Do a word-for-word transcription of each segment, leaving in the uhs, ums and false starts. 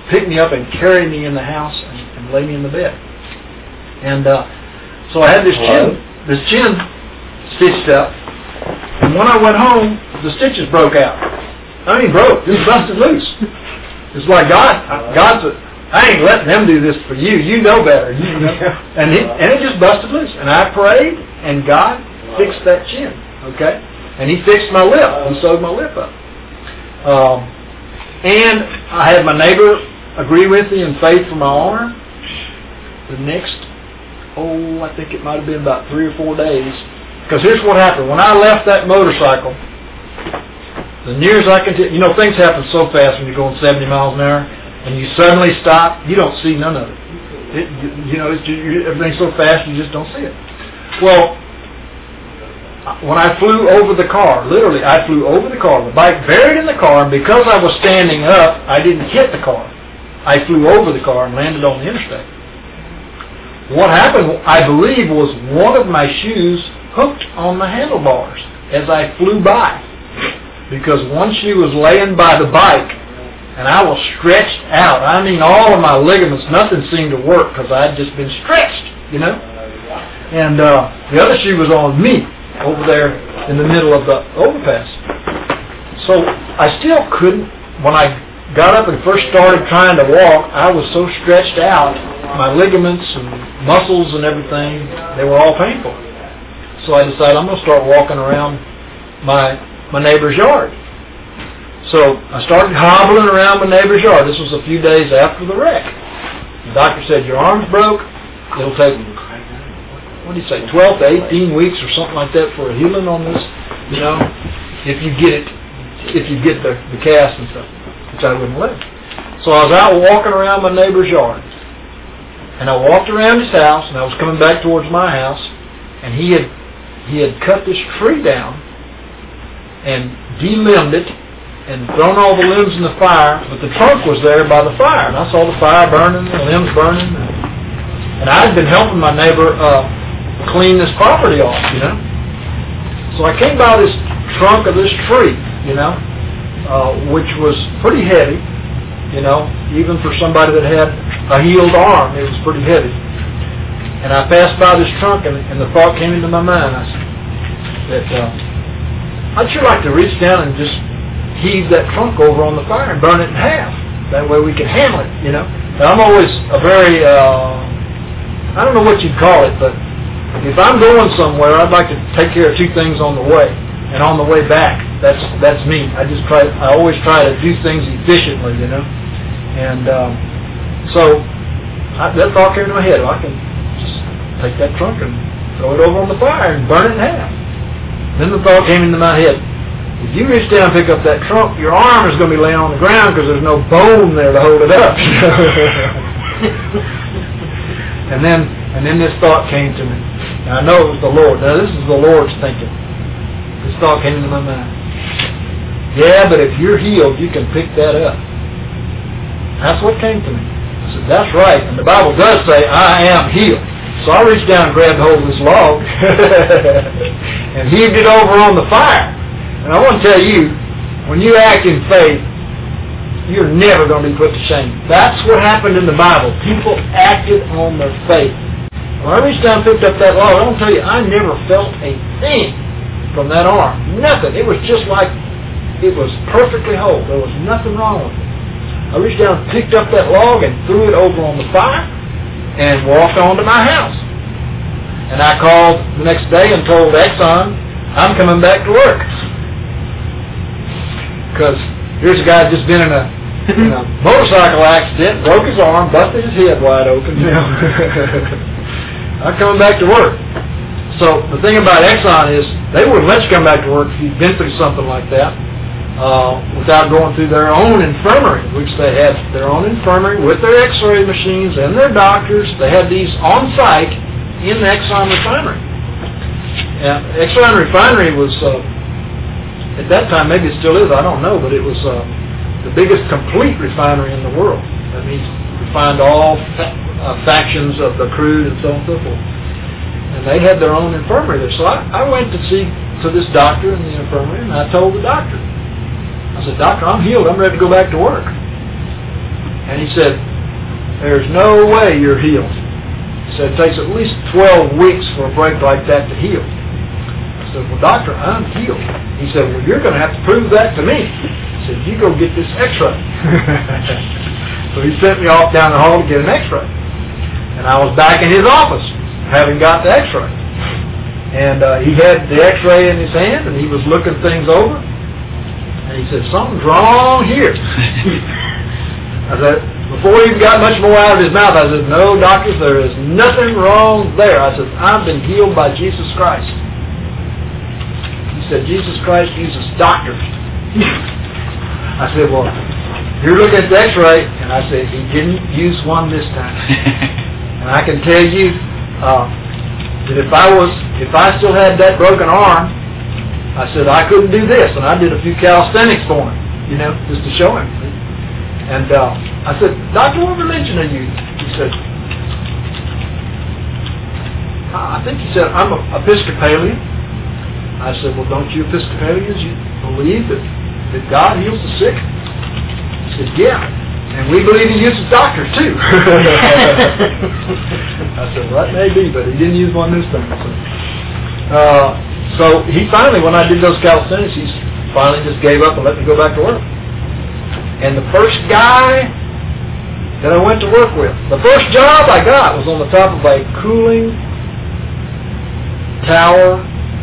pick me up and carry me in the house and, and lay me in the bed. And uh, so I had this chin, this chin stitched up. And when I went home, the stitches broke out. I mean, broke, just busted loose. It's like God, God said, I ain't letting them do this for you. You know better. You know. And it, and it just busted loose. And I prayed, and God fixed that chin. Okay, and He fixed my lip. He sewed my lip up. Um, and I had my neighbor agree with me in faith for my arm. The next, oh, I think it might have been about three or four days. Because here's what happened. When I left that motorcycle, the near as I can tell, you know, things happen so fast when you're going seventy miles an hour, and you suddenly stop, you don't see none of it. it you know, it's, everything's so fast, you just don't see it. Well, when I flew over the car, literally, I flew over the car, the bike buried in the car, and because I was standing up, I didn't hit the car. I flew over the car and landed on the interstate. What happened, I believe, was one of my shoes hooked on the handlebars as I flew by. Because one shoe was laying by the bike, and I was stretched out. I mean, all of my ligaments, nothing seemed to work because I had just been stretched, you know. And uh, the other shoe was on me over there in the middle of the overpass. So I still couldn't, when I got up and first started trying to walk, I was so stretched out, my ligaments and muscles and everything, they were all painful. So I decided I'm going to start walking around my my neighbor's yard. So I started hobbling around my neighbor's yard. This was a few days after the wreck. The doctor said, your arm's broke. It'll take, what do you say, twelve to eighteen weeks or something like that for a healing on this, you know, if you get it, if you get the, the cast and stuff, which I wouldn't let. So I was out walking around my neighbor's yard. And I walked around his house, and I was coming back towards my house, and he had he had cut this tree down and delimbed it and thrown all the limbs in the fire, but the trunk was there by the fire, and I saw the fire burning, the limbs burning, and I had been helping my neighbor uh, clean this property off, you know. So I came by this trunk of this tree, you know, uh, which was pretty heavy, you know, even for somebody that had a healed arm, it was pretty heavy. And I passed by this trunk, and, and the thought came into my mind, I said, that uh, I'd sure like to reach down and just heave that trunk over on the fire and burn it in half. That way we can handle it, you know. Now, I'm always a very, uh, I don't know what you'd call it, but if I'm going somewhere, I'd like to take care of two things on the way. And on the way back, that's that's me. I just try, I always try to do things efficiently, you know. And um, so I, that thought came to my head. Well, I can just take that trunk and throw it over on the fire and burn it in half. Then the thought came into my head, if you reach down and pick up that trunk, your arm is going to be laying on the ground because there's no bone there to hold it up. and then and then this thought came to me. And I know it was the Lord. Now this is the Lord's thinking. This thought came into my mind. Yeah, but if you're healed, you can pick that up. That's what came to me. I said, that's right. And the Bible does say, I am healed. So I reached down and grabbed hold of this log and heaved it over on the fire. And I want to tell you, when you act in faith, you're never going to be put to shame. That's what happened in the Bible. People acted on their faith. When I reached down and picked up that log, I want to tell you, I never felt a thing from that arm. Nothing. It was just like it was perfectly whole. There was nothing wrong with it. I reached down and picked up that log and threw it over on the fire and walked on to my house. And I called the next day and told Exxon, I'm coming back to work. Because here's a guy that's just been in a, in a motorcycle accident, broke his arm, busted his head wide open. You know. I'm coming back to work. So the thing about Exxon is they wouldn't let you come back to work if you'd been through something like that uh, without going through their own infirmary, which they had their own infirmary with their x-ray machines and their doctors. They had these on site in the Exxon refinery. And Exxon refinery was, uh, at that time, maybe it still is, I don't know, but it was uh, the biggest complete refinery in the world. That means refined all fa- uh, factions of the crude and so on and so forth. And they had their own infirmary there. So I, I went to see to this doctor in the infirmary, and I told the doctor, I said, Doctor, I'm healed. I'm ready to go back to work. And he said, there's no way you're healed. He said, it takes at least twelve weeks for a break like that to heal. I said, well, doctor, I'm healed. He said, well, you're going to have to prove that to me. He said, you go get this x-ray. So he sent me off down the hall to get an x-ray. And I was back in his office, having got the x-ray. And uh, he had the x-ray in his hand, and he was looking things over. And he said, something's wrong here. I said, before he got much more out of his mouth, I said, no, doctors, there is nothing wrong there. I said, I've been healed by Jesus Christ. He said, Jesus Christ uses doctors. I said, well, you're looking at the x-ray. And I said, he didn't use one this time. And I can tell you uh, that if I was, if I still had that broken arm, I said, I couldn't do this. And I did a few calisthenics for him, you know, just to show him. And uh, I said, Doctor, what religion are you? He said, I think he said, I'm an Episcopalian. I said, well, don't you Episcopalians, you believe that, that God heals the sick? He said, yeah. And we believe he uses doctors, too. I said, well, that may be, but he didn't use one this time. So, uh, so he finally, when I did those calisthenics, he finally just gave up and let me go back to work. And the first guy that I went to work with, the first job I got was on the top of a cooling tower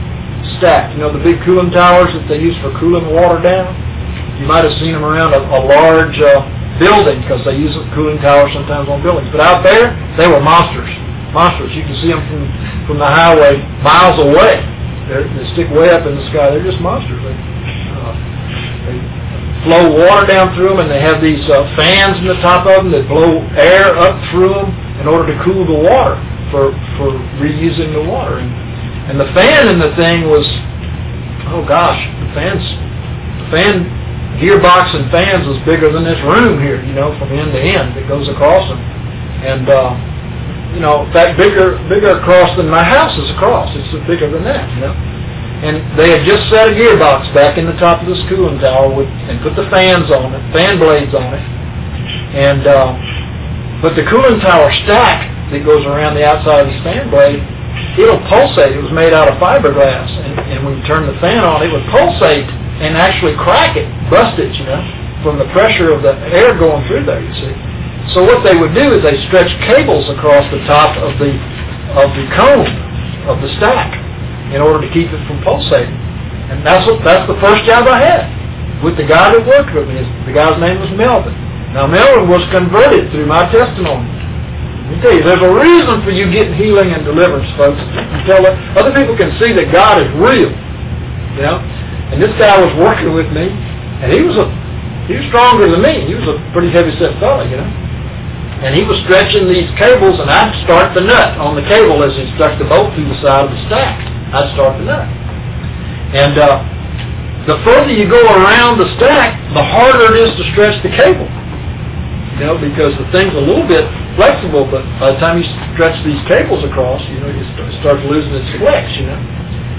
stack. You know, the big cooling towers that they use for cooling water down? You might have seen them around a, a large uh, building, because they use cooling towers sometimes on buildings. But out there, they were monsters. Monsters. You can see them from, from the highway miles away. They're, they stick way up in the sky. They're just monsters. They, uh, they flow water down through them, and they have these uh, fans in the top of them that blow air up through them in order to cool the water for, for reusing the water. And, and the fan in the thing was, oh gosh, the fans, the fan gearbox and fans was bigger than this room here, you know, from end to end that goes across them. And, uh, you know, in fact, bigger, bigger across than my house is across. It's bigger than that, you know. And they had just set a gearbox back in the top of this cooling tower with, and put the fans on it, fan blades on it. And uh, but the cooling tower stack that goes around the outside of this fan blade, it'll pulsate. It was made out of fiberglass, and, and when you turn the fan on, it would pulsate and actually crack it, bust it, you know, from the pressure of the air going through there. You see. So what they would do is they stretch cables across the top of the of the cone of the stack in order to keep it from pulsating. And that's what, that's the first job I had with the guy that worked with me. The guy's name was Melvin. Now, Melvin was converted through my testimony. Let me tell you, there's a reason for you getting healing and deliverance, folks. Until other people can see that God is real. You know? And this guy was working with me, and he was a he was stronger than me. He was a pretty heavy-set fellow, you know. And he was stretching these cables, and I'd start the nut on the cable as he stuck the bolt through the side of the stack. I'd start the nut. And uh, the further you go around the stack, the harder it is to stretch the cable. You know, because the thing's a little bit flexible, but by the time you stretch these cables across, you know, it starts losing its flex, you know.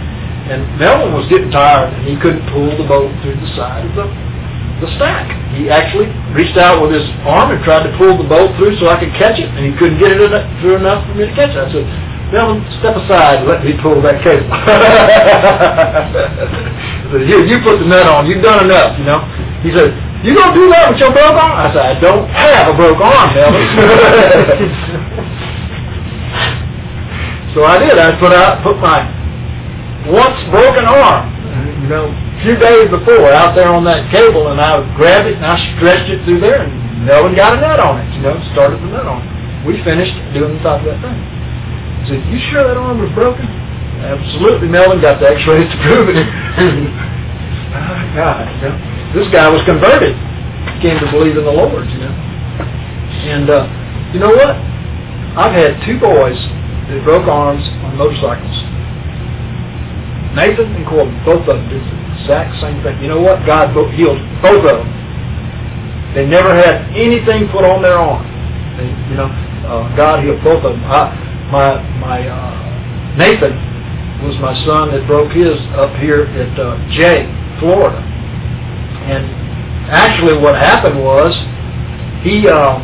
And Melvin was getting tired, and he couldn't pull the boat through the side of the, the stack. He actually reached out with his arm and tried to pull the boat through so I could catch it, and he couldn't get it through enough for me to catch it. I said, Melvin, step aside and let me pull that cable. I said, here, you put the nut on. You've done enough, you know. He said, you going to do that with your broke arm? I said, I don't have a broke arm, Melvin. So I did. I put out, put my once broken arm, you know, a few days before, out there on that cable, and I grabbed it and I stretched it through there, and Melvin got a nut on it, you know, started the nut on it. We finished doing the top of that thing. I said, you sure that arm was broken? Absolutely, Melvin, got the x-rays to prove it. Oh, God, you know. This guy was converted. He came to believe in the Lord, you know. And, uh, you know what? I've had two boys that broke arms on motorcycles. Nathan and Corbin, both of them did the exact same thing. You know what? God healed both of them. They never had anything put on their arm. They, you know, uh, God healed both of them. I, my my uh, Nathan was my son that broke his up here at uh, Jay, Florida. And actually what happened was he uh,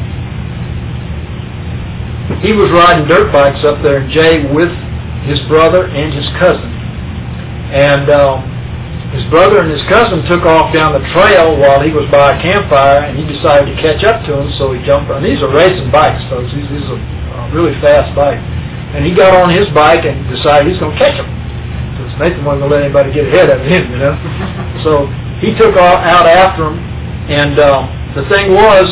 he was riding dirt bikes up there in Jay with his brother and his cousin, and uh, his brother and his cousin took off down the trail while he was by a campfire, and he decided to catch up to him, so he jumped on. These are racing bikes, folks. These, these are uh, really fast bikes, and he got on his bike and decided he's going to catch him. Because Nathan wasn't going to let anybody get ahead of him, you know. So he took out after him, and uh, the thing was,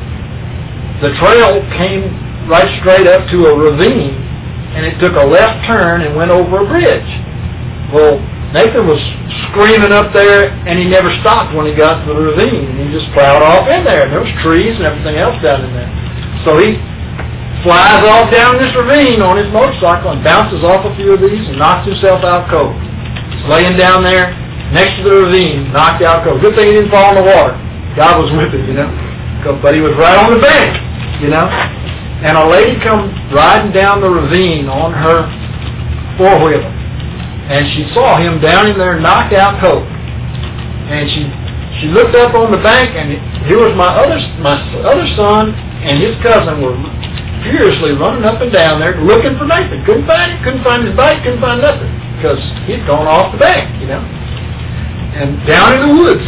the trail came right straight up to a ravine, and it took a left turn and went over a bridge. Well, Nathan was screaming up there, and he never stopped when he got to the ravine, and he just plowed off in there, and there was trees and everything else down in there. So he flies off down this ravine on his motorcycle and bounces off a few of these and knocks himself out cold. He's laying down there next to the ravine, knocked out cold. Good thing he didn't fall in the water. God was with him, you know. But he was right on the bank, you know. And a lady come riding down the ravine on her four-wheeler. And she saw him down in there knocked out cold. And she she looked up on the bank, and here was my other my other son and his cousin were furiously running up and down there looking for Nathan. Couldn't find him, couldn't find his bike, couldn't find nothing. Because he'd gone off the bank, you know. And down in the woods.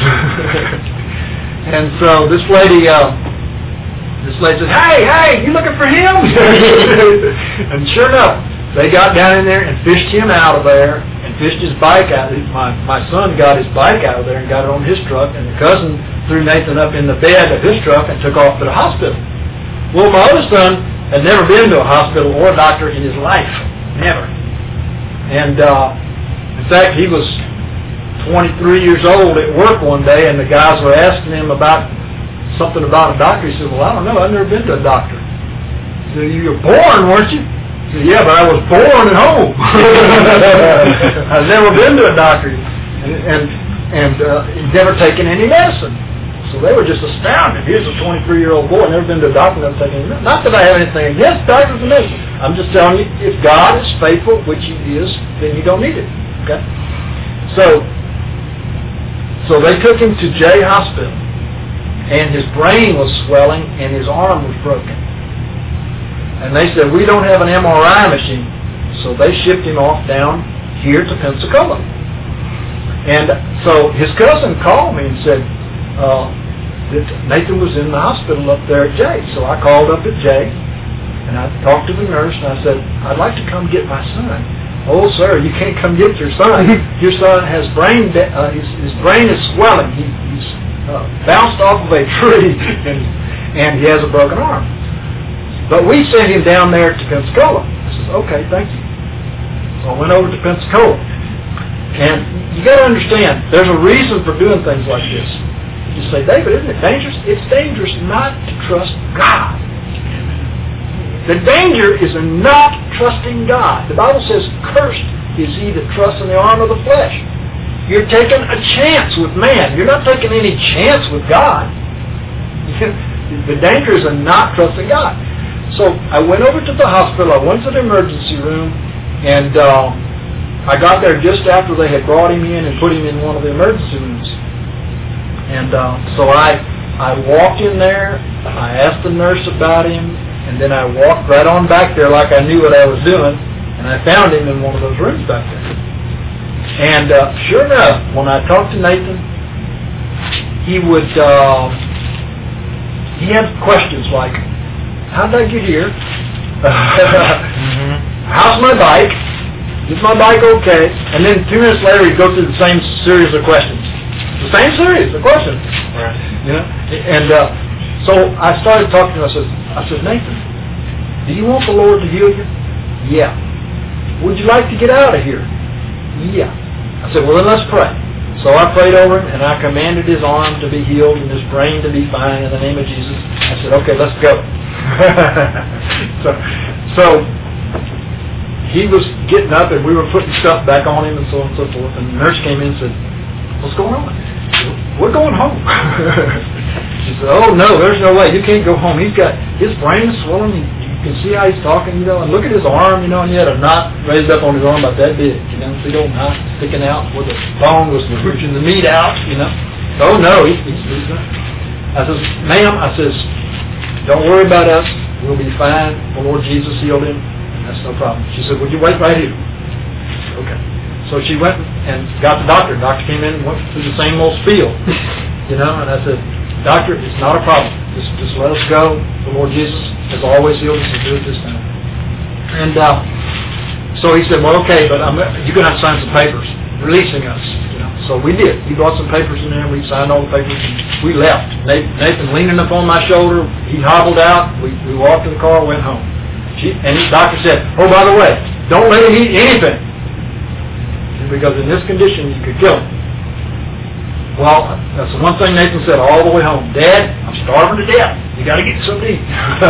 And so this lady, uh, this lady said, "Hey, hey, you looking for him?" And sure enough, they got down in there and fished him out of there and fished his bike out. My my son got his bike out of there and got it on his truck, and the cousin threw Nathan up in the bed of his truck and took off to the hospital. Well, my other son had never been to a hospital or a doctor in his life, never. And uh, in fact, he was twenty-three years old at work one day, and the guys were asking him about something about a doctor. He said, "Well, I don't know. I've never been to a doctor." He said, "You were born, weren't you?" He said, "Yeah, but I was born at home. I've never been to a doctor." And and, and uh, he'd never taken any medicine. So they were just astounded. Here's a twenty-three-year-old boy, never been to a doctor, never taken any medicine. Not that I have anything against doctors and medicine. I'm just telling you, if God is faithful, which He is, then you don't need it. Okay? So, so they took him to Jay Hospital, and his brain was swelling, and his arm was broken. And they said, "We don't have an M R I machine." So they shipped him off down here to Pensacola. And so his cousin called me and said uh, that Nathan was in the hospital up there at Jay. So I called up at Jay, and I talked to the nurse, and I said, "I'd like to come get my son." "Oh, sir, you can't come get your son. Your son has brain, de- uh, his, his brain is swelling. He, he's uh, bounced off of a tree, and, and he has a broken arm. But we sent him down there to Pensacola." I said, "Okay, thank you." So I went over to Pensacola. And you got to understand, there's a reason for doing things like this. You say, "David, isn't it dangerous?" It's dangerous not to trust God. The danger is in not trusting God. The Bible says, "Cursed is he that trusts in the arm of the flesh." You're taking a chance with man. You're not taking any chance with God. The danger is in not trusting God. So I went over to the hospital. I went to the emergency room, and uh, I got there just after they had brought him in and put him in one of the emergency rooms. And uh, so I I walked in there. I asked the nurse about him. And then I walked right on back there like I knew what I was doing, and I found him in one of those rooms back there. And uh, sure enough, when I talked to Nathan, he would, uh, he had questions like, "How did I get here? mm-hmm. How's my bike? Is my bike okay?" And then two minutes later, he'd go through the same series of questions. The same series of questions. Right. You know? And uh, so I started talking to him. I said, I said, "Nathan, do you want the Lord to heal you?" "Yeah." "Would you like to get out of here?" "Yeah." I said, "Well, then let's pray." So I prayed over him, and I commanded his arm to be healed and his brain to be fine in the name of Jesus. I said, "Okay, let's go." so, so he was getting up, and we were putting stuff back on him and so on and so forth. And the nurse came in and said, "What's going on?" "We're going home." She said, "Oh, no, there's no way. You can't go home. He's got, his brain is swollen. You, you can see how he's talking, you know, and look at his arm, you know, and he had a knot raised up on his arm about that big, you know, big old knot sticking out where the bone was pushing the meat out, you know. Oh, no, he's, he's, he's not." I says, "Ma'am," I says, don't worry about us. We'll be fine. The Lord Jesus healed him, and that's no problem. She said, would you wait right here? Okay. So she went and got the doctor. The doctor came in and went through the same old spiel, you know, and I said, doctor, it's not a problem. Just just let us go. The Lord Jesus has always healed us, and do it this time. And uh, so he said, well, okay, but I'm, you're going to have to sign some papers releasing us. You know. So we did. He brought some papers in there, and we signed all the papers, and we left. Nathan, Nathan leaning up on my shoulder, he hobbled out. We, we walked to the car, went home. She, and the doctor said, oh, by the way, don't let him eat anything, because in this condition you could kill him. Well, that's the one thing Nathan said all the way home. Dad, I'm starving to death. You got to get something to eat.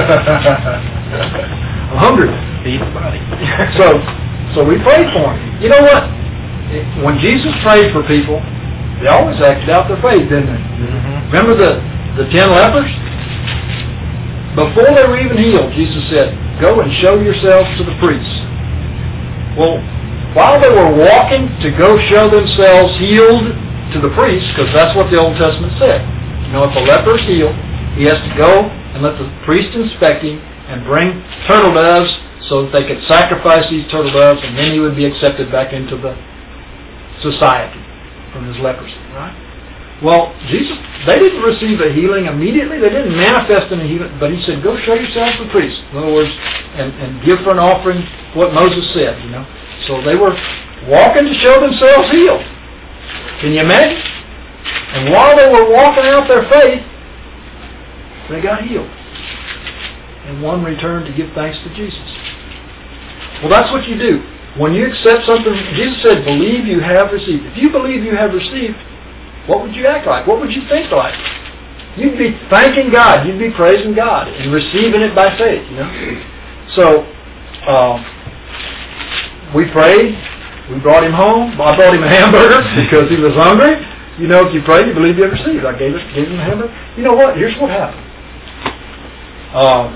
I'm hungry. Feed the body. so, so we prayed for him. You know what? When Jesus prayed for people, they always acted out their faith, didn't they? Mm-hmm. Remember the, the ten lepers? Before they were even healed, Jesus said, go and show yourselves to the priests. Well, while they were walking to go show themselves healed to the priests, because that's what the Old Testament said. You know, if a leper is healed, he has to go and let the priest inspect him and bring turtle doves so that they could sacrifice these turtle doves, and then he would be accepted back into the society from his leprosy. Right? Well, Jesus, they didn't receive a healing immediately. They didn't manifest in a healing, but he said, go show yourselves to the priest. In other words, and, and give for an offering what Moses said, you know. So they were walking to show themselves healed. Can you imagine? And while they were walking out their faith, they got healed. And one returned to give thanks to Jesus. Well, that's what you do. When you accept something, Jesus said, believe you have received. If you believe you have received, what would you act like? What would you think like? You'd be thanking God. You'd be praising God and receiving it by faith, you know. So, uh, we prayed. We brought him home. I brought him a hamburger because he was hungry. You know, if you pray, you believe you have received. I gave it, gave him a hamburger. You know what? Here's what happened. Uh,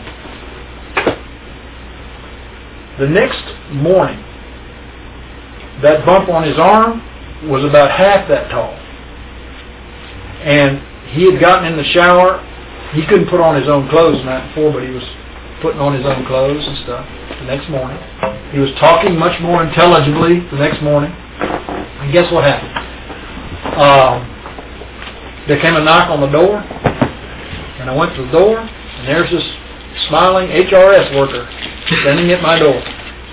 the next morning, that bump on his arm was about half that tall. And he had gotten in the shower. He couldn't put on his own clothes the night before, but he was putting on his own clothes and stuff the next morning. He was talking much more intelligibly the next morning. And guess what happened? Um, there came a knock on the door, and I went to the door, and there's this smiling H R S worker standing at my door.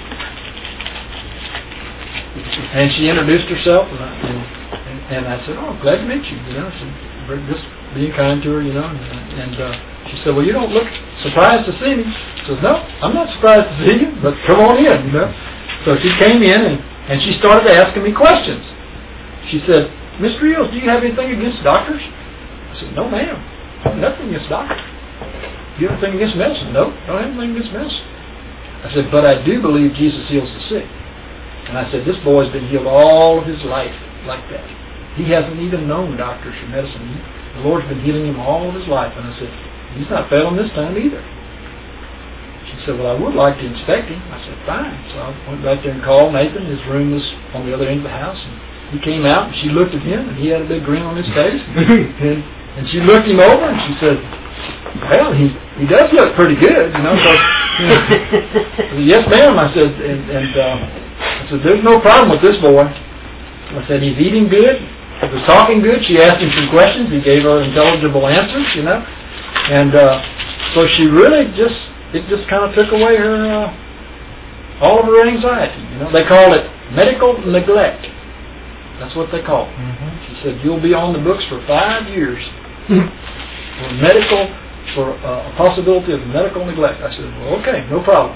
And she introduced herself, and I, and, and I said, oh, I'm glad to meet you. You know, she, just being kind to her, you know. And, and uh, she said, well, you don't look surprised to see me. I said, no, I'm not surprised to see you, but come on in, you know. So she came in, and, and she started asking me questions. She said, Mister Eels, do you have anything against doctors? I said, no, ma'am. I have nothing against doctors. Do you have anything against medicine? No, I don't have anything against medicine. I said, but I do believe Jesus heals the sick. And I said, this boy's been healed all of his life like that. He hasn't even known doctors or medicine. The Lord's been healing him all of his life. And I said, he's not failing this time either. She said, well, I would like to inspect him. I said, fine. So I went back there and called Nathan. His room was on the other end of the house. And he came out, and she looked at him, and he had a big grin on his face. and, and she looked him over, and she said, well, he, he does look pretty good, you know. So, you know. I said, yes, ma'am. I said, and, and uh, I said, there's no problem with this boy. I said, he's eating good. He was talking good. She asked him some questions. He gave her intelligible answers, you know. And uh, so she really just, it just kind of took away her, uh, all of her anxiety. You know, they call it medical neglect. That's what they call it. Mm-hmm. She said, you'll be on the books for five years for medical, for uh, a possibility of medical neglect. I said, well, okay, no problem.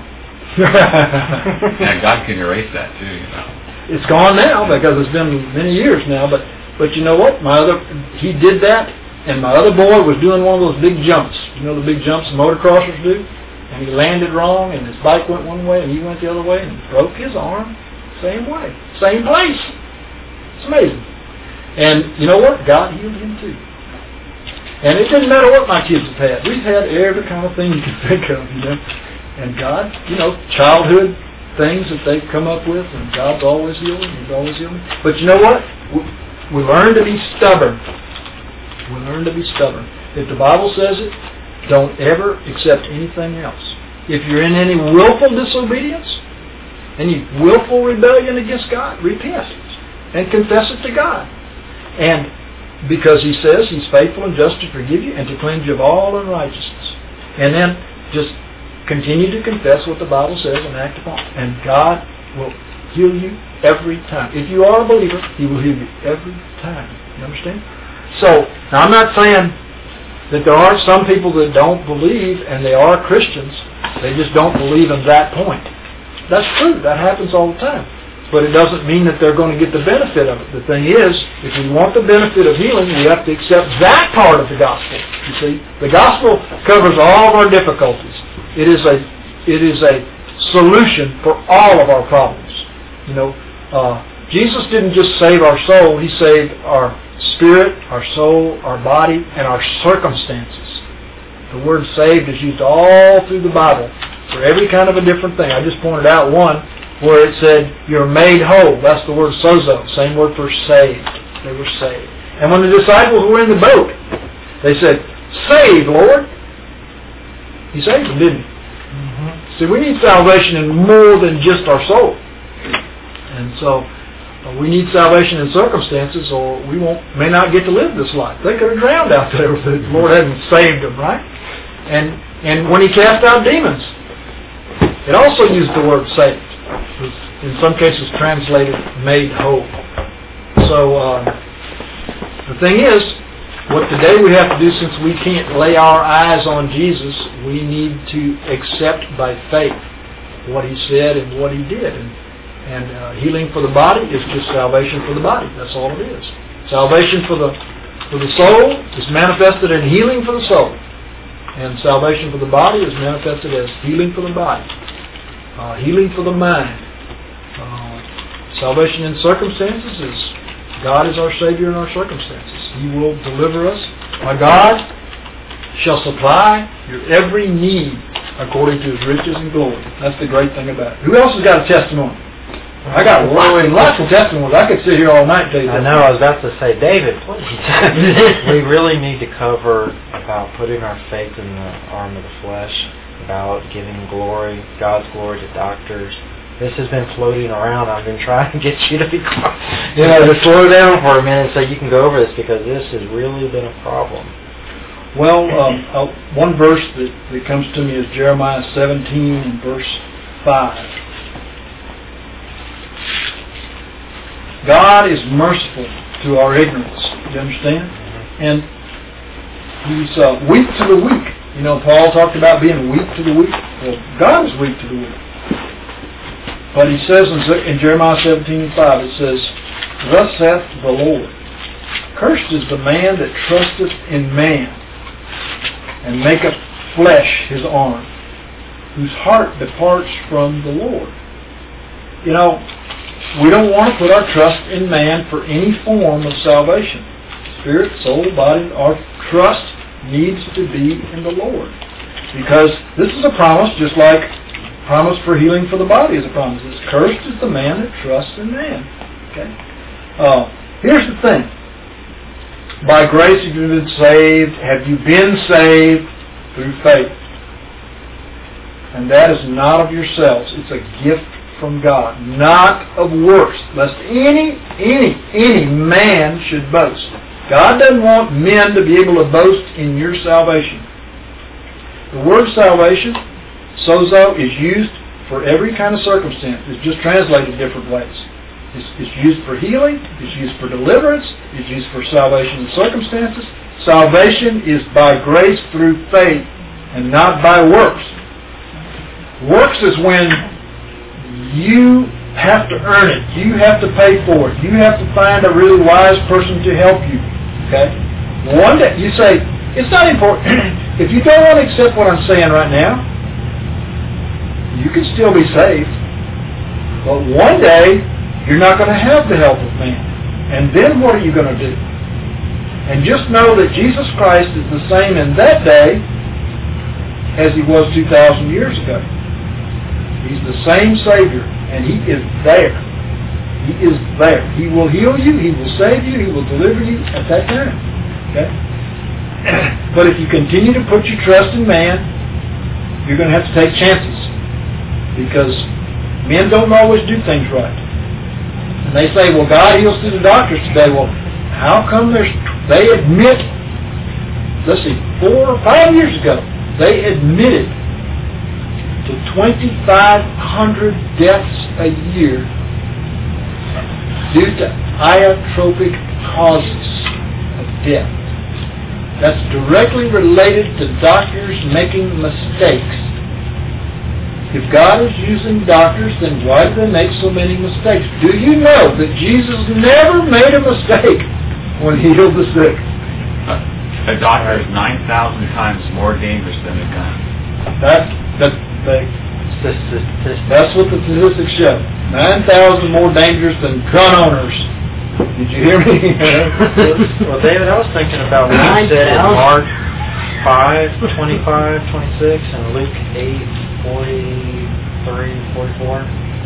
Yeah, God can erase that too, you know. It's gone now because it's been many years now, but but you know what? My other he did that, and my other boy was doing one of those big jumps. You know the big jumps motocrossers do? And he landed wrong, and his bike went one way, and he went the other way, and broke his arm. Same way. Same place. It's amazing. And you know what? God healed him too. And it didn't matter what my kids have had. We've had every kind of thing you can think of, you know. And God, you know, childhood things that they've come up with, and God's always healing, He's always healing. But you know what? We, we learn to be stubborn. We learn to be stubborn. If the Bible says it, don't ever accept anything else. If you're in any willful disobedience, any willful rebellion against God, repent and confess it to God. And because he says he's faithful and just to forgive you and to cleanse you of all unrighteousness. And then just continue to confess what the Bible says and act upon it. And God will heal you every time. If you are a believer, he will heal you every time. You understand? So, now I'm not saying that there aren't some people that don't believe, and they are Christians, they just don't believe in that point. That's true. That happens all the time. But it doesn't mean that they're going to get the benefit of it. The thing is, if we want the benefit of healing, we have to accept that part of the gospel. You see, the gospel covers all of our difficulties. It is a, it is a solution for all of our problems. You know, uh, Jesus didn't just save our soul; He saved our spirit, our soul, our body, and our circumstances. The word "saved" is used all through the Bible for every kind of a different thing. I just pointed out one where it said, you're made whole. That's the word sozo, same word for saved. They were saved. And when the disciples were in the boat, they said, save, Lord. He saved them, didn't he? Mm-hmm. See, we need salvation in more than just our soul. And so, uh, we need salvation in circumstances, or we won't, may not get to live this life. They could have drowned out there if the Lord hadn't saved them, right? And, and when he cast out demons, it also used the word saved. In some cases translated made whole. So uh, the thing is, what today we have to do, since we can't lay our eyes on Jesus, we need to accept by faith what he said and what he did. And, and uh, healing for the body is just salvation for the body. That's all it is. Salvation for the for the soul is manifested in healing for the soul. And salvation for the body is manifested as healing for the body. Uh, healing for the mind. Uh, salvation in circumstances is God is our Savior in our circumstances. He will deliver us. My God shall supply your every need according to His riches and glory. That's the great thing about it. Who else has got a testimony? I got lots and lots of testimonies. I could sit here all night and tell you that. I know. I was about to say, David, we really need to cover about putting our faith in the arm of the flesh, about giving glory, God's glory to doctors. This has been floating around. I've been trying to get you to be quiet, you know, to slow down for a minute so you can go over this, because this has really been a problem. Well, um, uh, one verse that, that comes to me is Jeremiah seventeen and verse five. God is merciful to our ignorance. You understand? Mm-hmm. And He's uh, weak to the weak. You know, Paul talked about being weak to the weak. Well, God is weak to the weak. But he says in, in Jeremiah seventeen and five, it says, thus saith the Lord, cursed is the man that trusteth in man, and maketh flesh his arm, whose heart departs from the Lord. You know, we don't want to put our trust in man for any form of salvation. Spirit, soul, body, our trust needs to be in the Lord. Because this is a promise, just like promise for healing for the body is a promise. It's cursed is the man that trusts in man. Okay. Uh, here's the thing. By grace have you been saved. Have you been saved through faith? And that is not of yourselves. It's a gift from God, not of works, lest any, any, any man should boast. God doesn't want men to be able to boast in your salvation. The word salvation, sozo, is used for every kind of circumstance. It's just translated different ways. It's, it's used for healing. It's used for deliverance. It's used for salvation in circumstances. Salvation is by grace through faith and not by works. Works is when you have to earn it. You have to pay for it. You have to find a really wise person to help you. Okay? One day, you say, it's not important. If you don't want to accept what I'm saying right now, you can still be saved. But one day, you're not going to have the help of man. And then what are you going to do? And just know that Jesus Christ is the same in that day as He was two thousand years ago. He's the same Savior, and He is there. He is there. He will heal you. He will save you. He will deliver you at that time. Okay? But if you continue to put your trust in man, you're going to have to take chances, because men don't always do things right. And they say, well, God heals through the doctors today. Well, how come there's, they admit, let's see, four or five years ago, they admitted to twenty-five hundred deaths a year due to iotropic causes of death. That's directly related to doctors making mistakes. If God is using doctors, then why do they make so many mistakes? Do you know that Jesus never made a mistake when he healed the sick? A doctor is nine thousand times more dangerous than a gun. That, that, they, that's what the statistics show. nine thousand more dangerous than gun owners. Did you hear me? Well, David, I was thinking about what you said in Mark five, twenty-five, twenty-six, and Luke eight, forty-three, forty-four,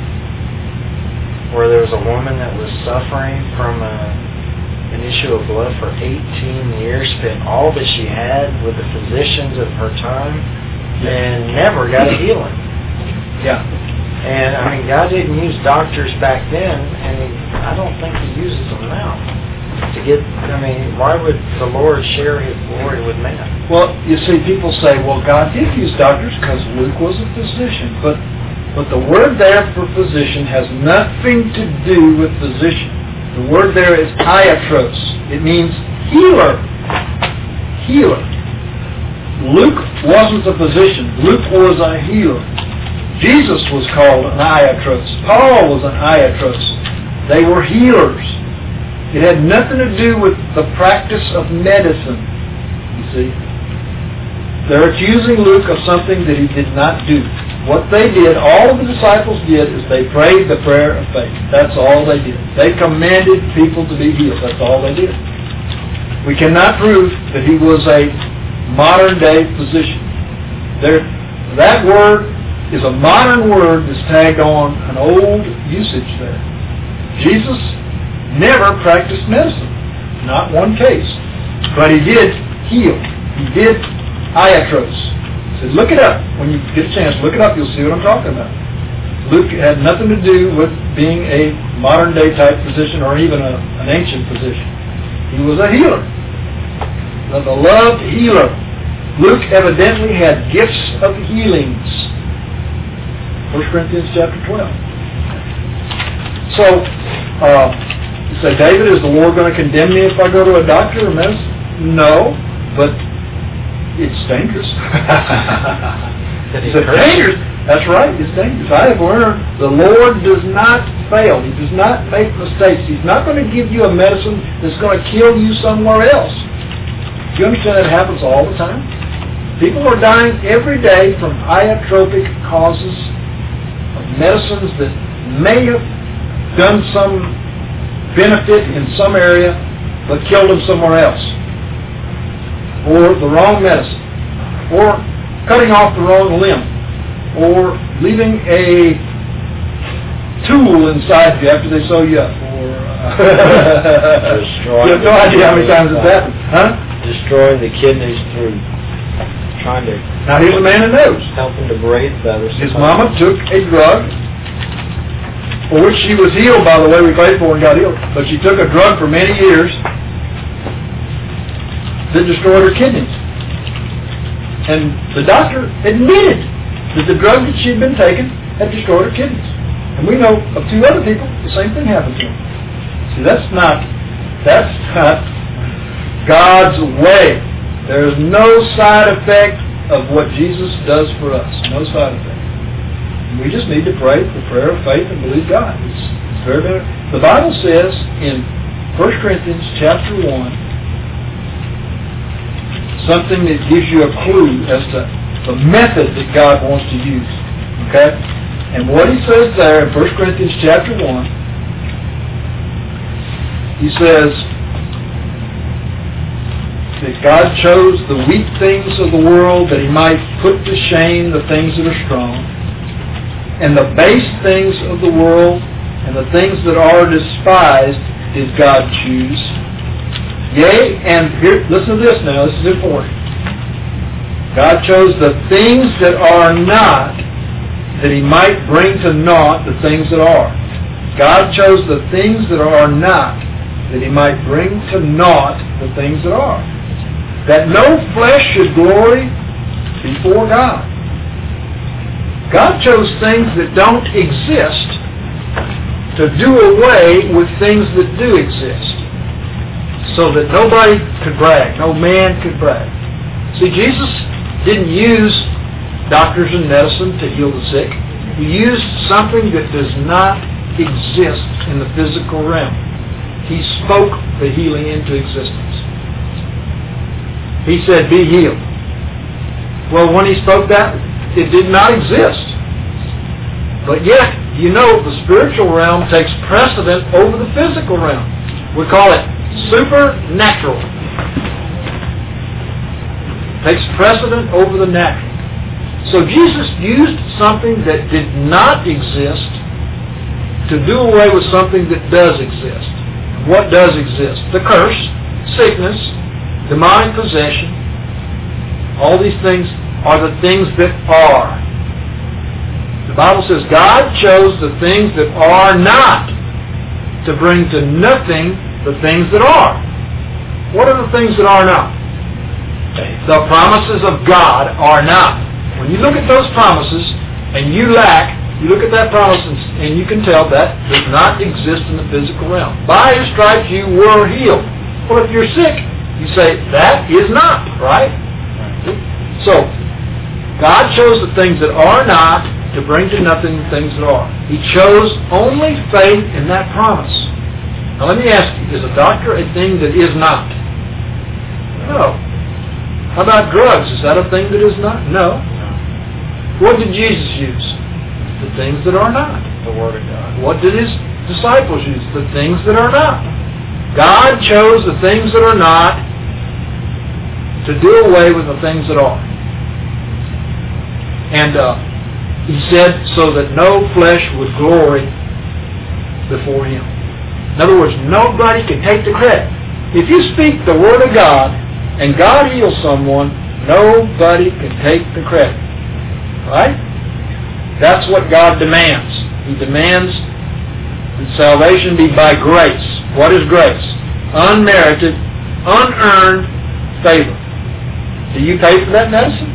where there was a woman that was suffering from a, an issue of blood for eighteen years, spent all that she had with the physicians of her time, and never got a healing. Yeah. And, I mean, God didn't use doctors back then, and he, I don't think he uses them now. To get, I mean, why would the Lord share his glory with man? Well, you see, people say, well, God did use doctors because Luke was a physician. But but the word there for physician has nothing to do with physician. The word there is iatros. It means healer. Healer. Luke wasn't a physician. Luke was a healer. Jesus was called an iatros. Paul was an iatros. They were healers. It had nothing to do with the practice of medicine, you see. They're accusing Luke of something that he did not do. What they did, all of the disciples did, is they prayed the prayer of faith. That's all they did. They commanded people to be healed. That's all they did. We cannot prove that he was a modern-day physician. There, that word is a modern word that's tagged on an old usage there. Jesus never practiced medicine, not one case, but he did heal. He did iatros. He said, look it up when you get a chance. Look it up. You'll see what I'm talking about. Luke had nothing to do with being a modern day type physician or even a, an ancient physician. He was a healer, a beloved healer. Luke evidently had gifts of healings. First Corinthians chapter twelve. So, uh, you say, David, is the Lord going to condemn me if I go to a doctor or medicine? No, but it's dangerous. It's dangerous. That's right, it's dangerous. I have learned the Lord does not fail. He does not make mistakes. He's not going to give you a medicine that's going to kill you somewhere else. Do you understand that happens all the time? People are dying every day from iotropic causes of medicines that may have done some benefit in some area but killed them somewhere else. Or the wrong medicine. Or cutting off the wrong limb. Or leaving a tool inside you after they sew you up. Or uh, you have no idea how many times it's happened. Huh? Destroying the kidneys through trying to... Now here's a man who knows. Helping to breathe better. His mama took a drug for which she was healed, by the way, we prayed for and got healed. But she took a drug for many years that destroyed her kidneys. And the doctor admitted that the drug that she had been taking had destroyed her kidneys. And we know of two other people, the same thing happened to them. See, that's not, that's not God's way. There is no side effect of what Jesus does for us. No side effect. And we just need to pray the prayer of faith and believe God. It's, it's very, very... The Bible says in First Corinthians chapter one something that gives you a clue as to the method that God wants to use. Okay? And what he says there in First Corinthians chapter one, he says that God chose the weak things of the world that he might put to shame the things that are strong. And the base things of the world and the things that are despised did God choose. Yea, and here, listen to this now, this is important. God chose the things that are not, that He might bring to naught the things that are. God chose the things that are not, that He might bring to naught the things that are. That no flesh should glory before God. God chose things that don't exist to do away with things that do exist, so that nobody could brag, no man could brag. See, Jesus didn't use doctors and medicine to heal the sick. He used something that does not exist in the physical realm. He spoke the healing into existence. He said, be healed. Well, when He spoke that, it did not exist. But yet, you know, the spiritual realm takes precedent over the physical realm. We call it supernatural. Takes precedent over the natural. So Jesus used something that did not exist to do away with something that does exist. What does exist? The curse, sickness, demonic possession. All these things are the things that are. The Bible says God chose the things that are not to bring to nothing the things that are. What are the things that are not? The promises of God are not. When you look at those promises and you lack, you look at that promise and you can tell that does not exist in the physical realm. By His stripes you were healed. Well, if you're sick, you say, that is not, right? So, God chose the things that are not to bring to nothing the things that are. He chose only faith in that promise. Now let me ask you, is a doctor a thing that is not? No. How about drugs? Is that a thing that is not? No. What did Jesus use? The things that are not. The Word of God. What did His disciples use? The things that are not. God chose the things that are not to do away with the things that are. And uh, He said so that no flesh would glory before Him. In other words, nobody can take the credit. If you speak the Word of God and God heals someone, nobody can take the credit. Right? That's what God demands. He demands that salvation be by grace. What is grace? Unmerited, unearned favor. Do you pay for that medicine?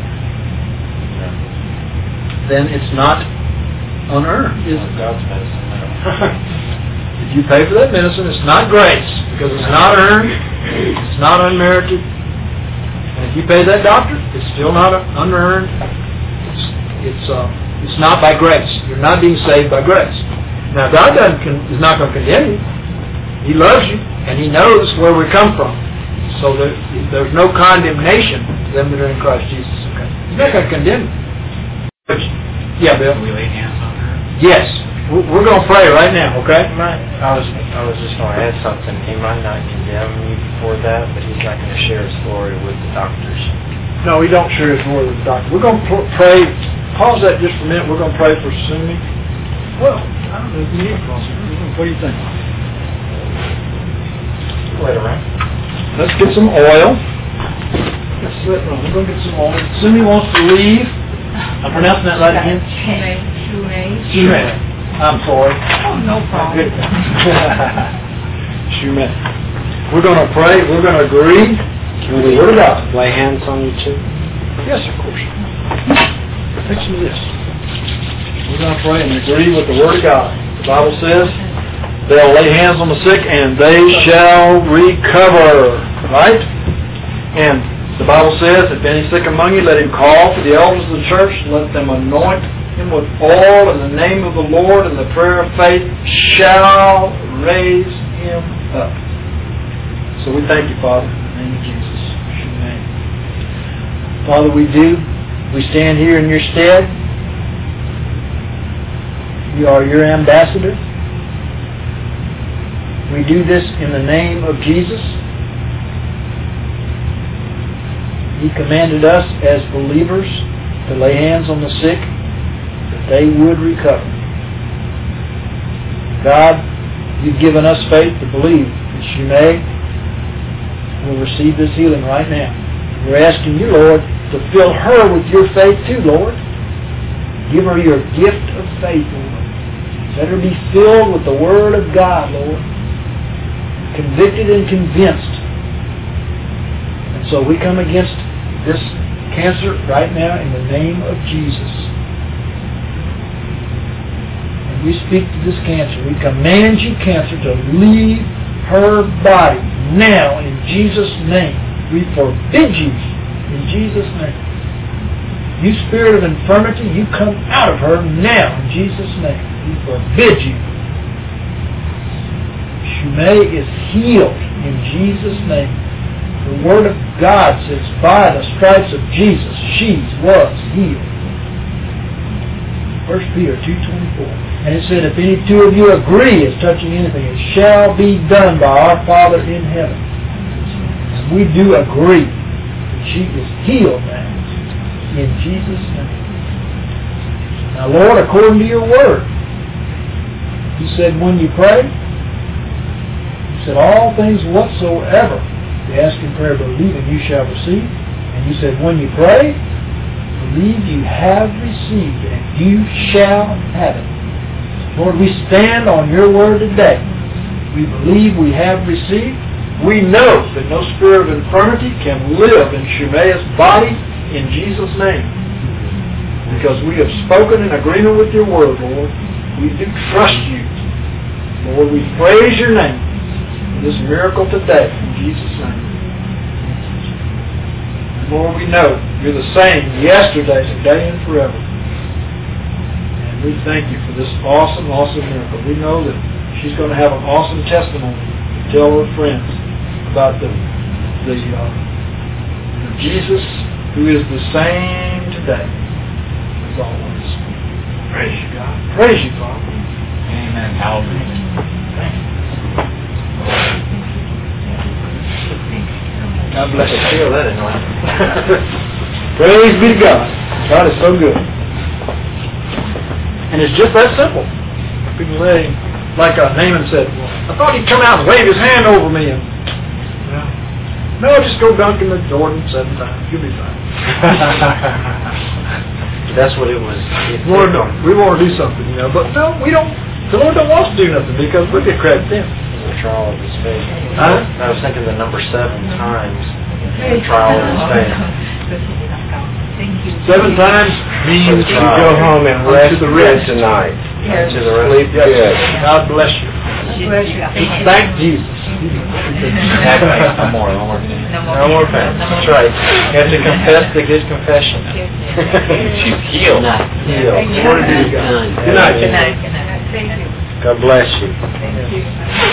Then it's not unearned, is it? God's medicine. If you pay for that medicine, it's not grace, because it's not earned, it's not unmerited. And if you pay that doctor, it's still not unearned. It's it's uh, it's not by grace. You're not being saved by grace. Now, God doesn't con- is not going to condemn you. He loves you, and He knows where we come from. So there, there's no condemnation to them that are in Christ Jesus. Okay, He's not going to condemn you. Yeah, Bill. Can we lay hands on her? Yes. We're, we're going to pray right now, okay? Might, I was I was just going to add something. He might not condemn you for that, but He's not going to share His glory with the doctors. No, we don't share His glory with the doctor. We're going to pr- pray. Pause that just for a minute. We're going to pray for Sumi. Well, I don't know if you need to pause it. What do you think? Wait around. Let's get some oil. Let's let run. We're going to get some oil. Sumi wants to leave. I'm pronouncing that right again? Shumei. I'm sorry. Oh, no problem. Shumei. We're going to pray. We're going to agree with the Word of God. Lay hands on you too? Yes, of course. Take some of this. We're going to pray and agree with the Word of God. The Bible says they'll lay hands on the sick and they shall recover. Right? And the Bible says, if any sick among you, let him call for the elders of the church, let them anoint him with oil in the name of the Lord, and the prayer of faith shall raise him up. So we thank you, Father, in the name of Jesus. Amen. Father, we do. We stand here in your stead. We are your ambassador. We do this in the name of Jesus. He commanded us as believers to lay hands on the sick that they would recover. God, you've given us faith to believe that Shumei will receive this healing right now. We're asking you, Lord, to fill her with your faith too, Lord. Give her your gift of faith, Lord. Let her be filled with the Word of God, Lord. Convicted and convinced. And so we come against this cancer right now in the name of Jesus. And we speak to this cancer. We command you, cancer, to leave her body now in Jesus' name. We forbid you in Jesus' name. You spirit of infirmity, you come out of her now in Jesus' name. We forbid you. Shumay is healed in Jesus' name. The Word of God says, by the stripes of Jesus, she was healed. First Peter two twenty-four. And it said, if any two of you agree as touching anything, it shall be done by our Father in heaven. And we do agree that she is healed now in Jesus' name. Now, Lord, according to your Word, you said when you pray, you said all things whatsoever you ask in prayer, believe and you shall receive. And you said when you pray, believe you have received and you shall have it. Lord, we stand on your Word today. We believe we have received. We know that no spirit of infirmity can live in Shumay's body in Jesus' name. Because we have spoken in agreement with your Word, Lord. We do trust you. Lord, we praise your name for this miracle today in Jesus' name. And Lord, we know you're the same yesterday, today, and forever. And we thank you for this awesome, awesome miracle. We know that she's going to have an awesome testimony to tell her friends about the, the, uh, the Jesus who is the same today as always. Praise you, God. Praise you, Father. Amen. Hallelujah. Thank you. God bless you. Feel that anointing. Praise be to God. God is so good. And it's just that simple. You can lay, like uh, Naaman said, I thought he'd come out and wave his hand over me. And, well, no, just go dunk in the Jordan seven times. You'll be fine. That's what it was. Lord, no, we want to do something, you know, but no, we don't. The Lord don't want us to do nothing because we'll get credit then. The trial of his faith. Huh? I was thinking the number seven times. The trial of his faith. Seven times means you go home and rest to the rest tonight. Yes. To the rest. Sleep good. God bless you. Thank Jesus. No more, no more. No more pain. That's right. You have to confess the good confession. She's healed. Healed. Glory be to God. Good night. Good night. Good night. Thank you. God bless you. Thank you.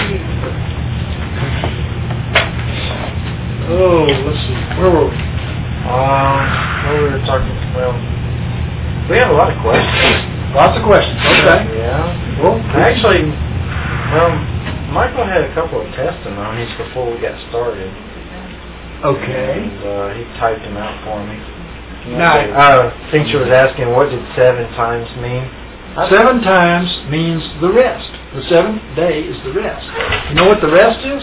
Oh, let's see. Where were we? Um, what we were talking, well, we had a lot of questions. Lots of questions. Okay. Yeah. Well, Actually, well, Michael had a couple of testimonies before we got started. okay. And uh, he typed them out for me. Nice. Uh, I think she was asking, what did seven times mean? Seven times means the rest. The seventh day is the rest. You know what the rest is?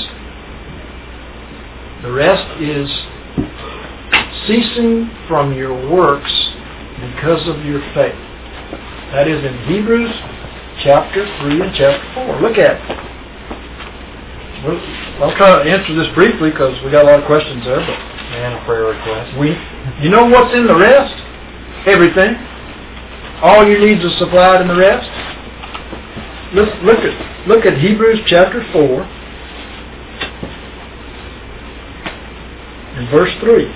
The rest is ceasing from your works because of your faith. That is in Hebrews chapter three and chapter four. Look at it. Well, I'll try to answer this briefly because we got a lot of questions there. But And a prayer request. we, you know what's in the rest? Everything. All your needs are supplied in the rest. Look, look at look at Hebrews chapter four and verse three.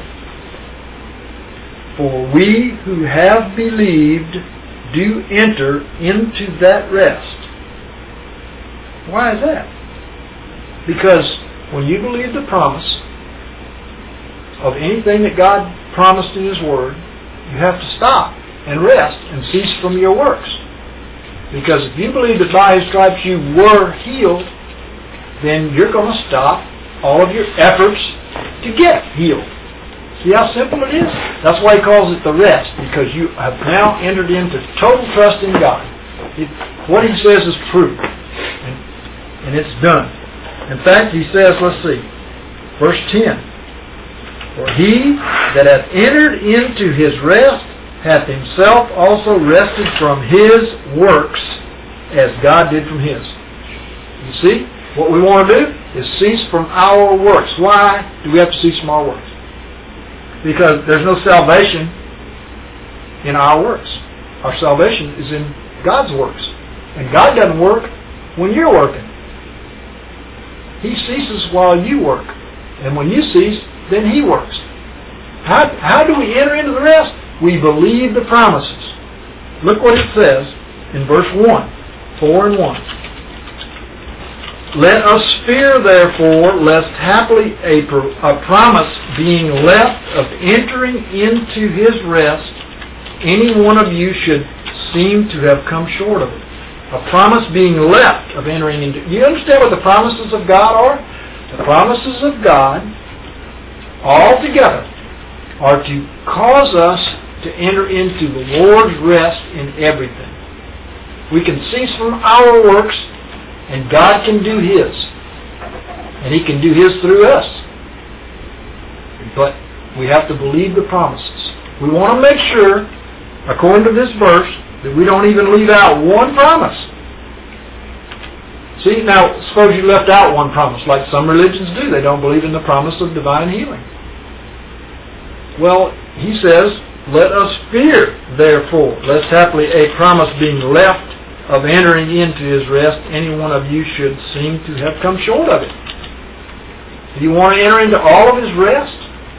For we who have believed do enter into that rest. Why is that? Because when you believe the promise of anything that God promised in His Word, you have to stop and rest and cease from your works. Because if you believe that by His stripes you were healed, then you're going to stop all of your efforts to get healed. See how simple it is? That's why He calls it the rest, because you have now entered into total trust in God. It, what He says is true, and, and it's done. In fact, He says, let's see, Verse ten. For he that hath entered into his rest hath himself also rested from his works, as God did from his. You see, what we want to do is cease from our works. Why do we have to cease from our works? Because there's no salvation in our works. Our salvation is in God's works. And God doesn't work when you're working. He ceases while you work. And when you cease, then He works. How, how do we enter into the rest? We believe the promises. Look what it says in verse one, four and one. Let us fear, therefore, lest haply a, a promise being left of entering into His rest, any one of you should seem to have come short of it. A promise being left of entering into... Do you understand what the promises of God are? The promises of God, altogether, are to cause us to enter into the Lord's rest in everything. We can cease from our works, and God can do His. And He can do His through us. But we have to believe the promises. We want to make sure, according to this verse, that we don't even leave out one promise. See, now, suppose you left out one promise, like some religions do. They don't believe in the promise of divine healing. Well, he says, let us fear, therefore, lest haply a promise being left of entering into His rest, any one of you should seem to have come short of it. Do you want to enter into all of His rest?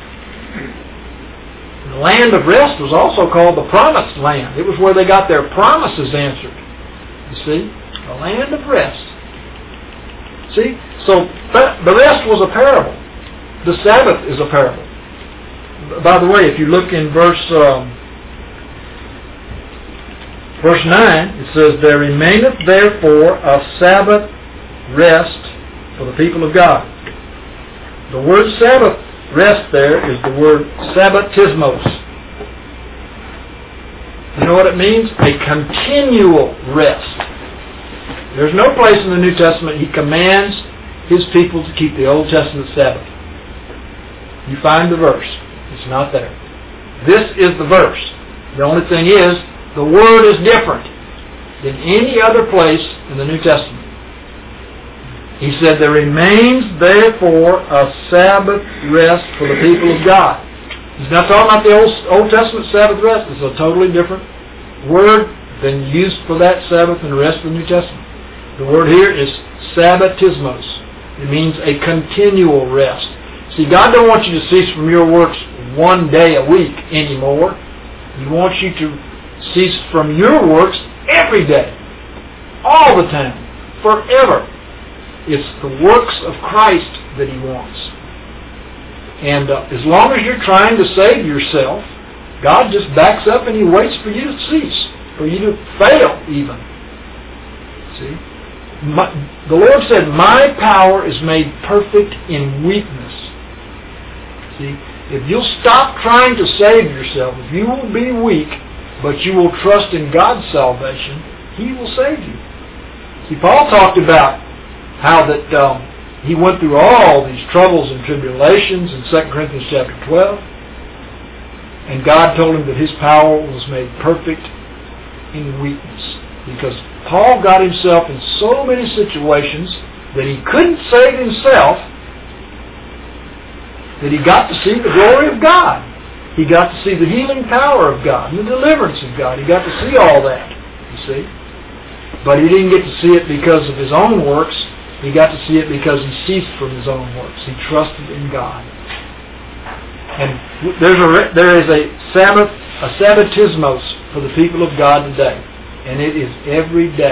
The land of rest was also called the promised land. It was where they got their promises answered. You see? The land of rest. See? So the rest was a parable. The Sabbath is a parable. By the way, if you look in verse um, verse nine, it says, there remaineth therefore a Sabbath rest for the people of God. The word Sabbath rest there is the word sabbatismos. You know what it means? A continual rest. There's no place in the New Testament He commands His people to keep the Old Testament Sabbath. You find the verse. It's not there. This is the verse. The only thing is, the word is different than any other place in the New Testament. He said, there remains therefore a Sabbath rest for the people of God. He's not talking about the Old, Old Testament Sabbath rest. It's a totally different word than used for that Sabbath in the rest of the New Testament. The word here is sabbatismos. It means a continual rest. See, God don't want you to cease from your works one day a week anymore. He wants you to cease from your works every day, all the time, forever. It's the works of Christ that He wants. And uh, as long as you're trying to save yourself, God just backs up and He waits for you to cease, for you to fail even. See? My, the Lord said, my power is made perfect in weakness. See? If you'll stop trying to save yourself, if you will be weak, but you will trust in God's salvation, He will save you. See, Paul talked about how that um, he went through all these troubles and tribulations in Second Corinthians chapter twelve. And God told him that His power was made perfect in weakness. Because Paul got himself in so many situations that he couldn't save himself, that he got to see the glory of God. He got to see the healing power of God and the deliverance of God. He got to see all that, you see. But he didn't get to see it because of his own works. He got to see it because he ceased from his own works. He trusted in God. And there's a, there is a Sabbath, a Sabbatismos for the people of God today. And it is every day.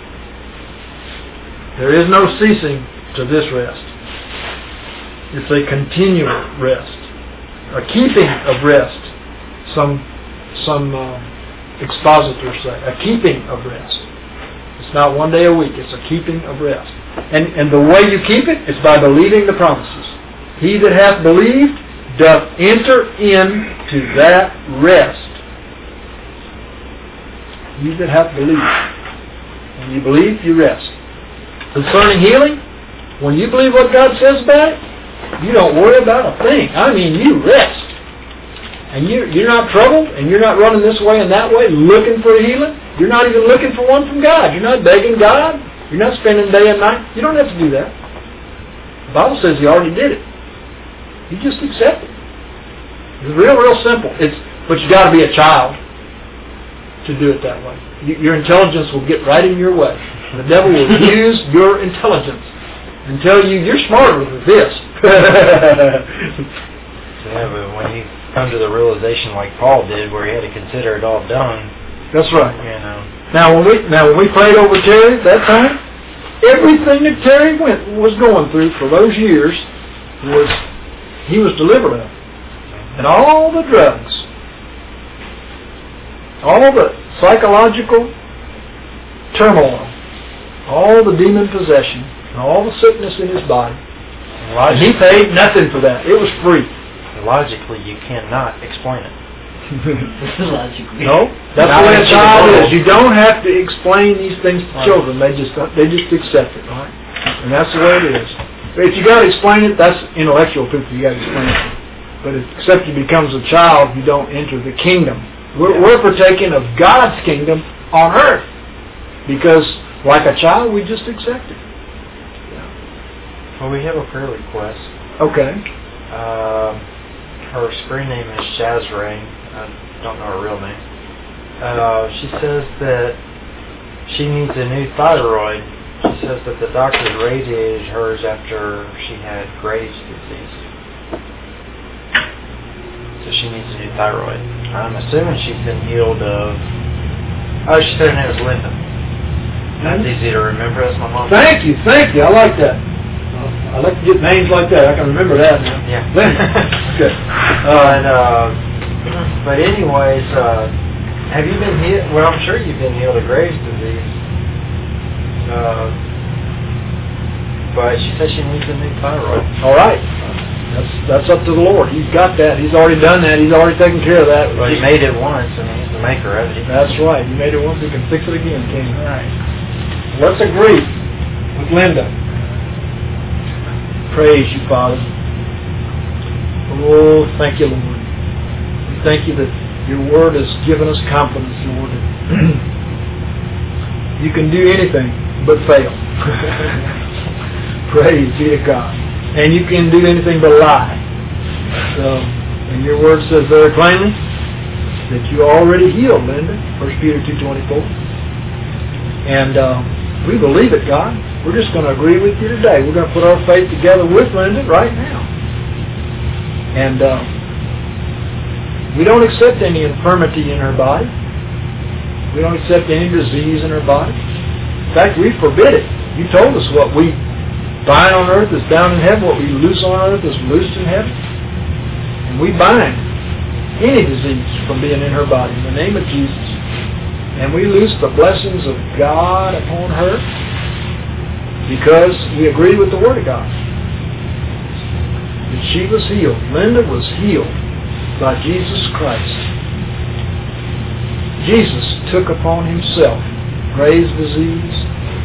There is no ceasing to this rest. It's a continual rest. A keeping of rest. Some, some uh, expositors say. A keeping of rest. It's not one day a week. It's a keeping of rest. And, and the way you keep it is by believing the promises. He that hath believed doth enter into that rest. He that hath believed. When you believe, you rest. Concerning healing, when you believe what God says about it, You don't worry about a thing. I mean, you rest. And you're, you're not troubled, and you're not running this way and that way looking for healing. You're not even looking for one from God. You're not begging God. You're not spending day and night. You don't have to do that. The Bible says He already did it. You just accept it. It's real, real simple. It's But you got to be a child to do it that way. You, your intelligence will get right in your way. The devil will use your intelligence and tell you, you're smarter than this. Yeah, but when you come to the realization like Paul did, where he had to consider it all done. That's right. You know. Now when we now when we prayed over Terry that time, everything that Terry went was going through for those years was he was delivered of, and all the drugs, all the psychological turmoil, all the demon possession, and all the sickness in his body. And he paid nothing for that. It was free. Logically, you cannot explain it. Logically. No, that's the way a child is. You don't have to explain these things to Right. children. They just they just accept it, right? And that's the way it is. If you got to explain it, that's intellectual people. You got to explain it. But except you becomes a child, you don't enter the kingdom. We're, we're partaking of God's kingdom on earth because, like a child, we just accept it. Well, we have a prayer request. Okay. Um, her screen name is Shazray. I don't know her real name. Uh, she says that she needs a new thyroid. She says that the doctors radiated hers after she had Graves' disease. So she needs a new thyroid. I'm assuming she's been healed of... Oh, she said her name was Linda. That's easy to remember. That's my mom. Thank you, thank you. I like that. I like to get names like that. I can remember that now. Yeah. Good. But, uh, but anyways, uh, have you been healed? Well, I'm sure you've been healed of Graves' disease. Uh, but she says she needs a new thyroid. All right. That's that's up to the Lord. He's got that. He's already done that. He's already taken care of that. Well, he made it once. I mean, he's the maker of it. That's right. You made it once. He can fix it again, can you? All right. Let's agree with Linda. Praise you, Father. Oh, thank you, Lord. We thank you that your word has given us confidence, Lord. You can do anything but fail. Praise be to God. And you can do anything but lie. So, and your word says very plainly that you already healed, Linda. First Peter two twenty-four. And uh, we believe it, God. We're just going to agree with you today. We're going to put our faith together with Linda right now. And uh, we don't accept any infirmity in her body. We don't accept any disease in her body. In fact, we forbid it. You told us what we bind on earth is bound in heaven, what we loose on earth is loosed in heaven. And we bind any disease from being in her body in the name of Jesus. And we loose the blessings of God upon her because we agree with the Word of God. That she was healed. Linda was healed by Jesus Christ. Jesus took upon himself Graves' disease.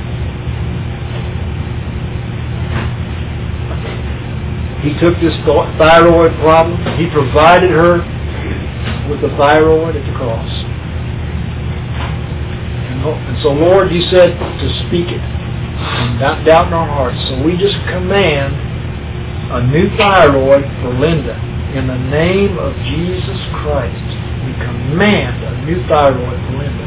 He took this thyroid problem. He provided her with the thyroid at the cross. And, and so, Lord, you said to speak it and not doubt in our hearts. So we just command a new thyroid for Linda. In the name of Jesus Christ, we command a new thyroid for Linda.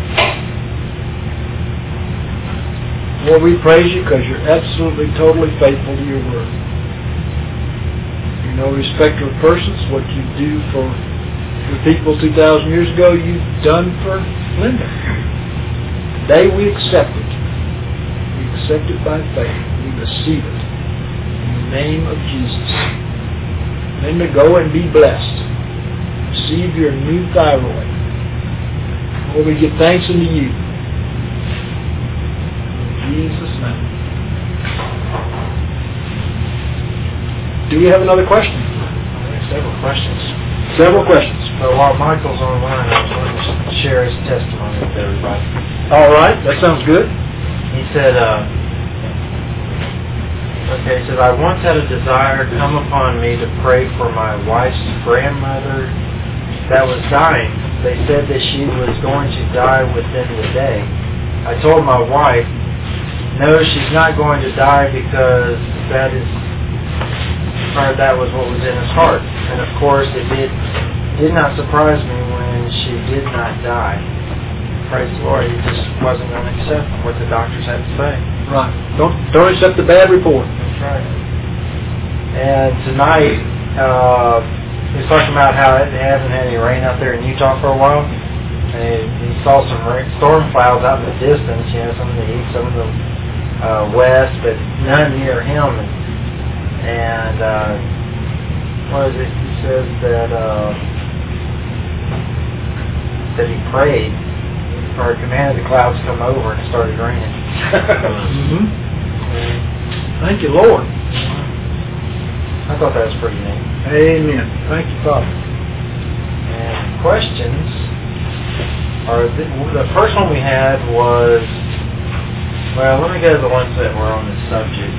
Lord, we praise you because you're absolutely, totally faithful to your word. You're no respecter of persons. What you do for the people two thousand years ago, you've done for Linda. Today we accept it. We accept it by faith. We receive it. In the name of Jesus. Linda, go and be blessed. Receive your new thyroid. Lord, we give thanks unto you. In Jesus' name. Do we have another question? Several questions. Several questions. But while Michael's online, I was going to share his testimony with everybody. All right, that sounds good. He said, uh, Okay, it says, I once had a desire come upon me to pray for my wife's grandmother that was dying. They said that she was going to die within the day. I told my wife, no, she's not going to die because that is, or that was what was in his heart. And of course, it did, did not surprise me when she did not die. Praise the Lord, he just wasn't going to accept what the doctors had to say. Right. Don't don't accept the bad report. That's right. And tonight, uh, he's talking about how it hasn't had any rain out there in Utah for a while. And he saw some rain, storm clouds out in the distance, you know, some in the east, some in the uh, west, but none near him. And, and uh, what is it? He says that uh, that he prayed, or commanded the clouds to come over, and it started raining. Mm-hmm. Thank you, Lord. I thought that was pretty neat. Amen. Thank you, Father. And questions are the, the first one we had was, well, let me go to the ones that were on the subject.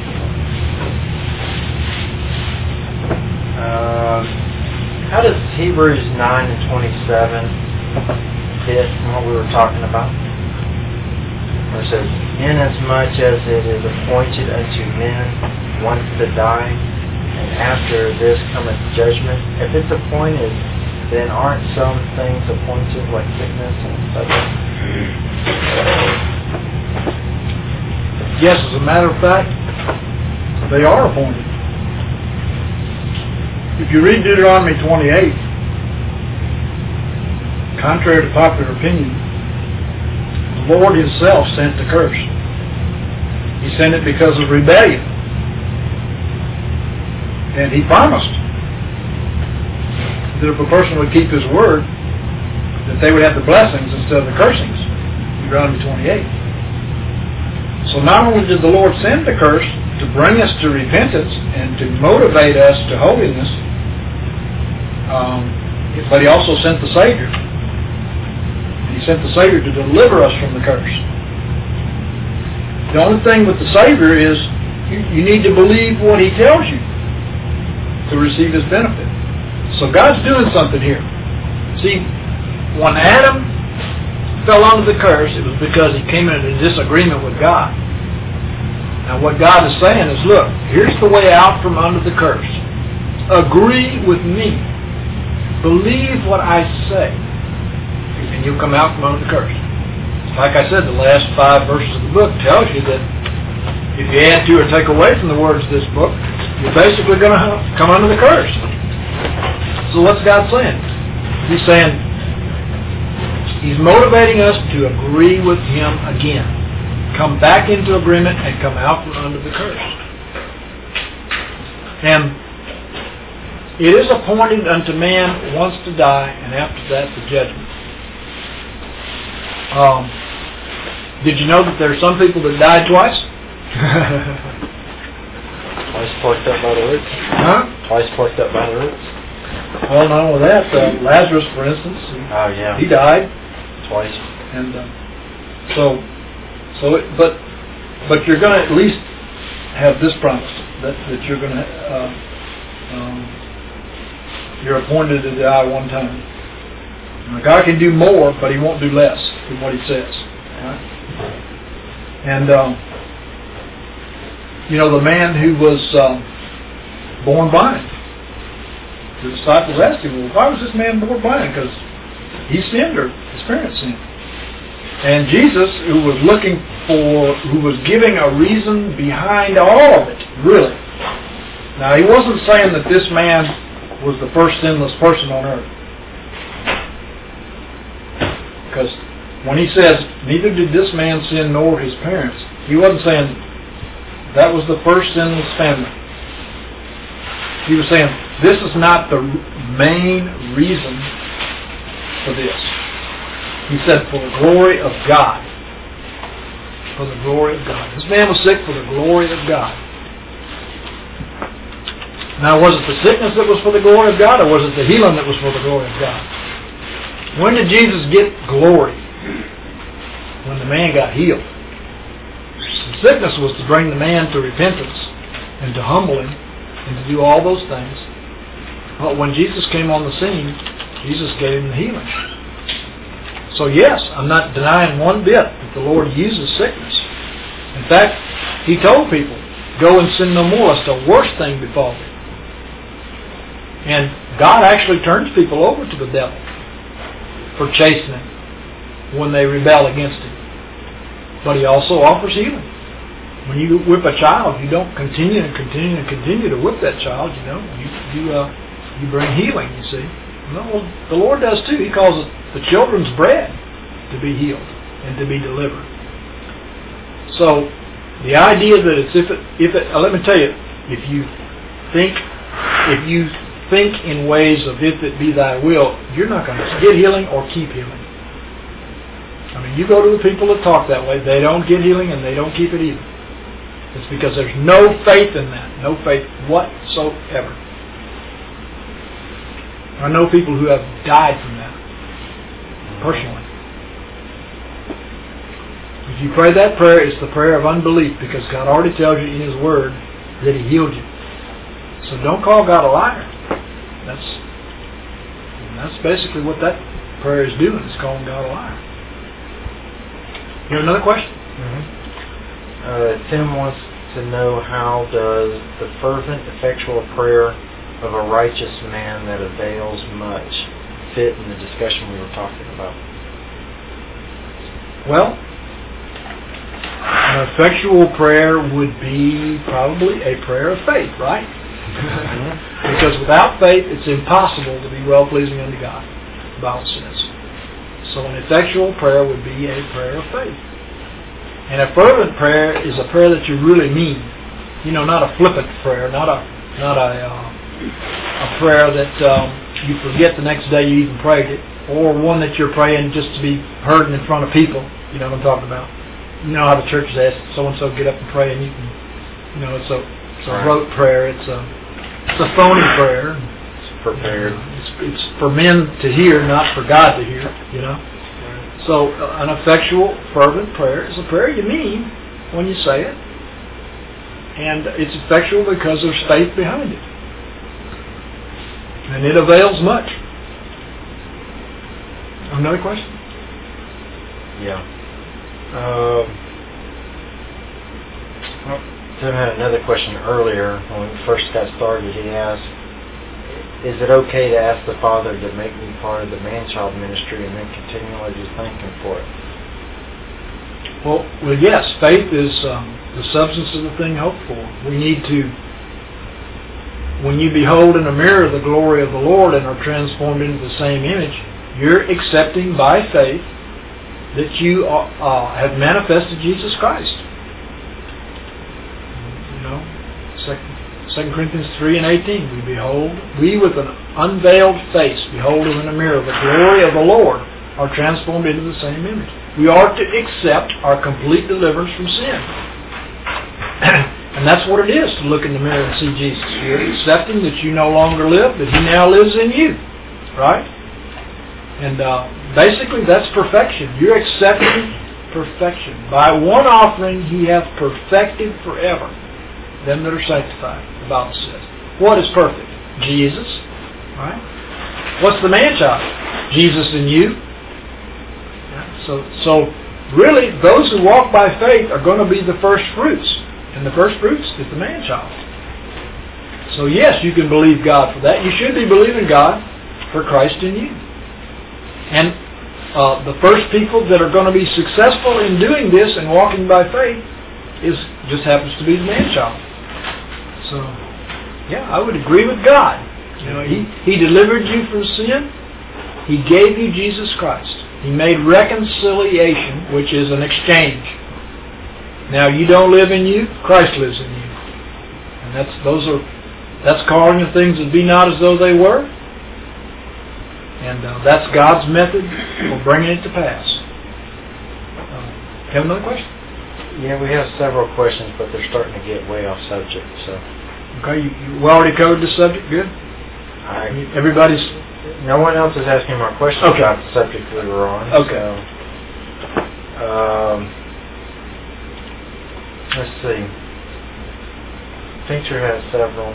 Uh, how does Hebrews nine and twenty-seven fit in what we were talking about? Where it says, inasmuch as it is appointed unto men once to die, and after this cometh judgment. If it's appointed, then aren't some things appointed, like sickness and such? Yes, as a matter of fact, they are appointed. If you read Deuteronomy twenty-eight, contrary to popular opinion, the Lord himself sent the curse. He sent it because of rebellion. And he promised that if a person would keep his word, that they would have the blessings instead of the cursings. Deuteronomy twenty-eight. So not only did the Lord send the curse to bring us to repentance and to motivate us to holiness, um, but he also sent the Savior. He sent the Savior to deliver us from the curse. The only thing with the Savior is you, you need to believe what he tells you to receive his benefit. So God's doing something here. See, when Adam fell under the curse, it was because he came into disagreement with God. Now what God is saying is, look, here's the way out from under the curse. Agree with me. Believe what I say, and you'll come out from under the curse. Like I said, the last five verses of the book tells you that if you add to or take away from the words of this book, you're basically going to come under the curse. So what's God saying? He's saying, he's motivating us to agree with him again. Come back into agreement and come out from under the curse. And it is appointed unto man once to die, and after that the judgment. Um, did you know that there are some people that died twice? Twice plucked up by the roots. Huh? Twice plucked up by the roots. Well, not only that, uh, Lazarus, for instance, he, Oh yeah. he died, Twice. and uh, so, so, it, but, but you're going to at least have this promise that that you're going to, uh, um, you're appointed to die one time. Now, God can do more, but he won't do less than what he says. Right? And, um, you know, the man who was um, born blind, the disciples asked him, well, why was this man born blind? Because he sinned or his parents sinned. And Jesus, who was looking for, who was giving a reason behind all of it, really. Now, he wasn't saying that this man was the first sinless person on earth. Because when he says, neither did this man sin nor his parents, he wasn't saying that was the first sinless family. He was saying, this is not the main reason for this. He said, for the glory of God. For the glory of God. This man was sick for the glory of God. Now, was it the sickness that was for the glory of God, or was it the healing that was for the glory of God? When did Jesus get glory? When the man got healed. The sickness was to bring the man to repentance and to humble him and to do all those things. But when Jesus came on the scene, Jesus gave him the healing. So yes, I'm not denying one bit that the Lord uses sickness. In fact, he told people, go and sin no more, lest the worst thing befall thee. And God actually turns people over to the devil for chastening when they rebel against him. But he also offers healing. When you whip a child, you don't continue and continue and continue to whip that child, you know. You you, uh, you bring healing, you see. Well, the Lord does too. He calls it the children's bread to be healed and to be delivered. So the idea that it's if it, if it, uh, let me tell you, if you think, if you think in ways of if it be thy will, you're not going to get healing or keep healing. I mean, you go to the people that talk that way, they don't get healing and they don't keep it either. It's because there's no faith in that, no faith whatsoever. I know people who have died from that, personally. If you pray that prayer, it's the prayer of unbelief, because God already tells you in His Word that He healed you. So don't call God a liar. That's that's basically what that prayer is doing, is calling God a liar. You have another question? Mm-hmm. Uh, Tim wants to know, how does the fervent, effectual prayer of a righteous man that avails much fit in the discussion we were talking about? Well, an effectual prayer would be probably a prayer of faith, right? Mm-hmm. Because without faith, it's impossible to be well-pleasing unto God, the Bible says. So an effectual prayer would be a prayer of faith. And a fervent prayer is a prayer that you really mean. You know, not a flippant prayer, not a not a uh, a prayer that um, you forget the next day you even prayed it, or one that you're praying just to be heard in front of people. You know what I'm talking about? You know how the churches ask so-and-so get up and pray, and you can, you know, it's a, it's a rote prayer. It's a it's a phony prayer. It's prepared. It's, it's for men to hear, not for God to hear, you know. So uh, an effectual, fervent prayer is a prayer you mean when you say it. And it's effectual because there's faith behind it. And it avails much. Another question? Yeah. Um, well, Tim had another question earlier when we first got started. He asked, is it okay to ask the Father to make me part of the man-child ministry and then continually just thank Him for it? Well, well yes, faith is um, the substance of the thing hoped for. We need to, when you behold in a mirror the glory of the Lord and are transformed into the same image, you're accepting by faith that you uh, uh, have manifested Jesus Christ. You know, second. Second Corinthians three and eighteen, we behold, we with an unveiled face, behold in a mirror the glory of the Lord, are transformed into the same image. We are to accept our complete deliverance from sin. And that's what it is to look in the mirror and see Jesus. You're accepting that you no longer live, but He now lives in you. Right? And uh, basically that's perfection. You're accepting perfection. By one offering He hath perfected forever them that are sanctified, the Bible says. What is perfect? Jesus. Right? What's the man-child? Jesus in you. Yeah. So, so really, those who walk by faith are going to be the first fruits. And the first fruits is the man-child. So yes, you can believe God for that. You should be believing God for Christ in you. And uh, the first people that are going to be successful in doing this and walking by faith is just happens to be the man-child. So, yeah, I would agree with God. You know, He He delivered you from sin. He gave you Jesus Christ. He made reconciliation, which is an exchange. Now you don't live in you; Christ lives in you, and that's those are that's calling the things that be not as though they were, and uh, that's God's method for bringing it to pass. Uh, have another question? Yeah, we have several questions, but they're starting to get way off subject. So, okay, you, you already covered the subject. Good. I, Everybody's. No one else is asking more questions okay. about the subject we were on. Okay. So, um, let's see. Tincture has several.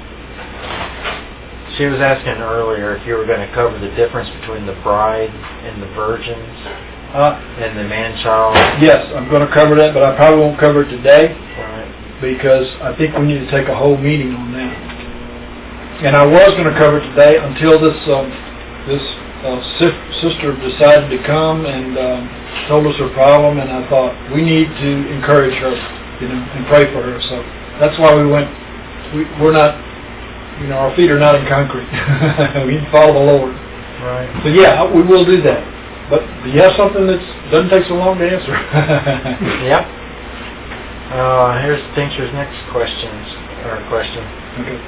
She was asking earlier if you were going to cover the difference between the bride and the virgins Uh, and the man-child. yes, I'm going to cover that, but I probably won't cover it today Right. because I think we need to take a whole meeting on that. And I was going to cover it today until this um, this uh, sis- sister decided to come and um, told us her problem, and I thought we need to encourage her, you know, and pray for her. So that's why we went. We, we're not. You know, our feet are not in concrete. We need to follow the Lord. Right. So yeah, we will do that. But do you have something that doesn't take so long to answer? Yep. Uh, here's Tincture's next questions or question. Okay.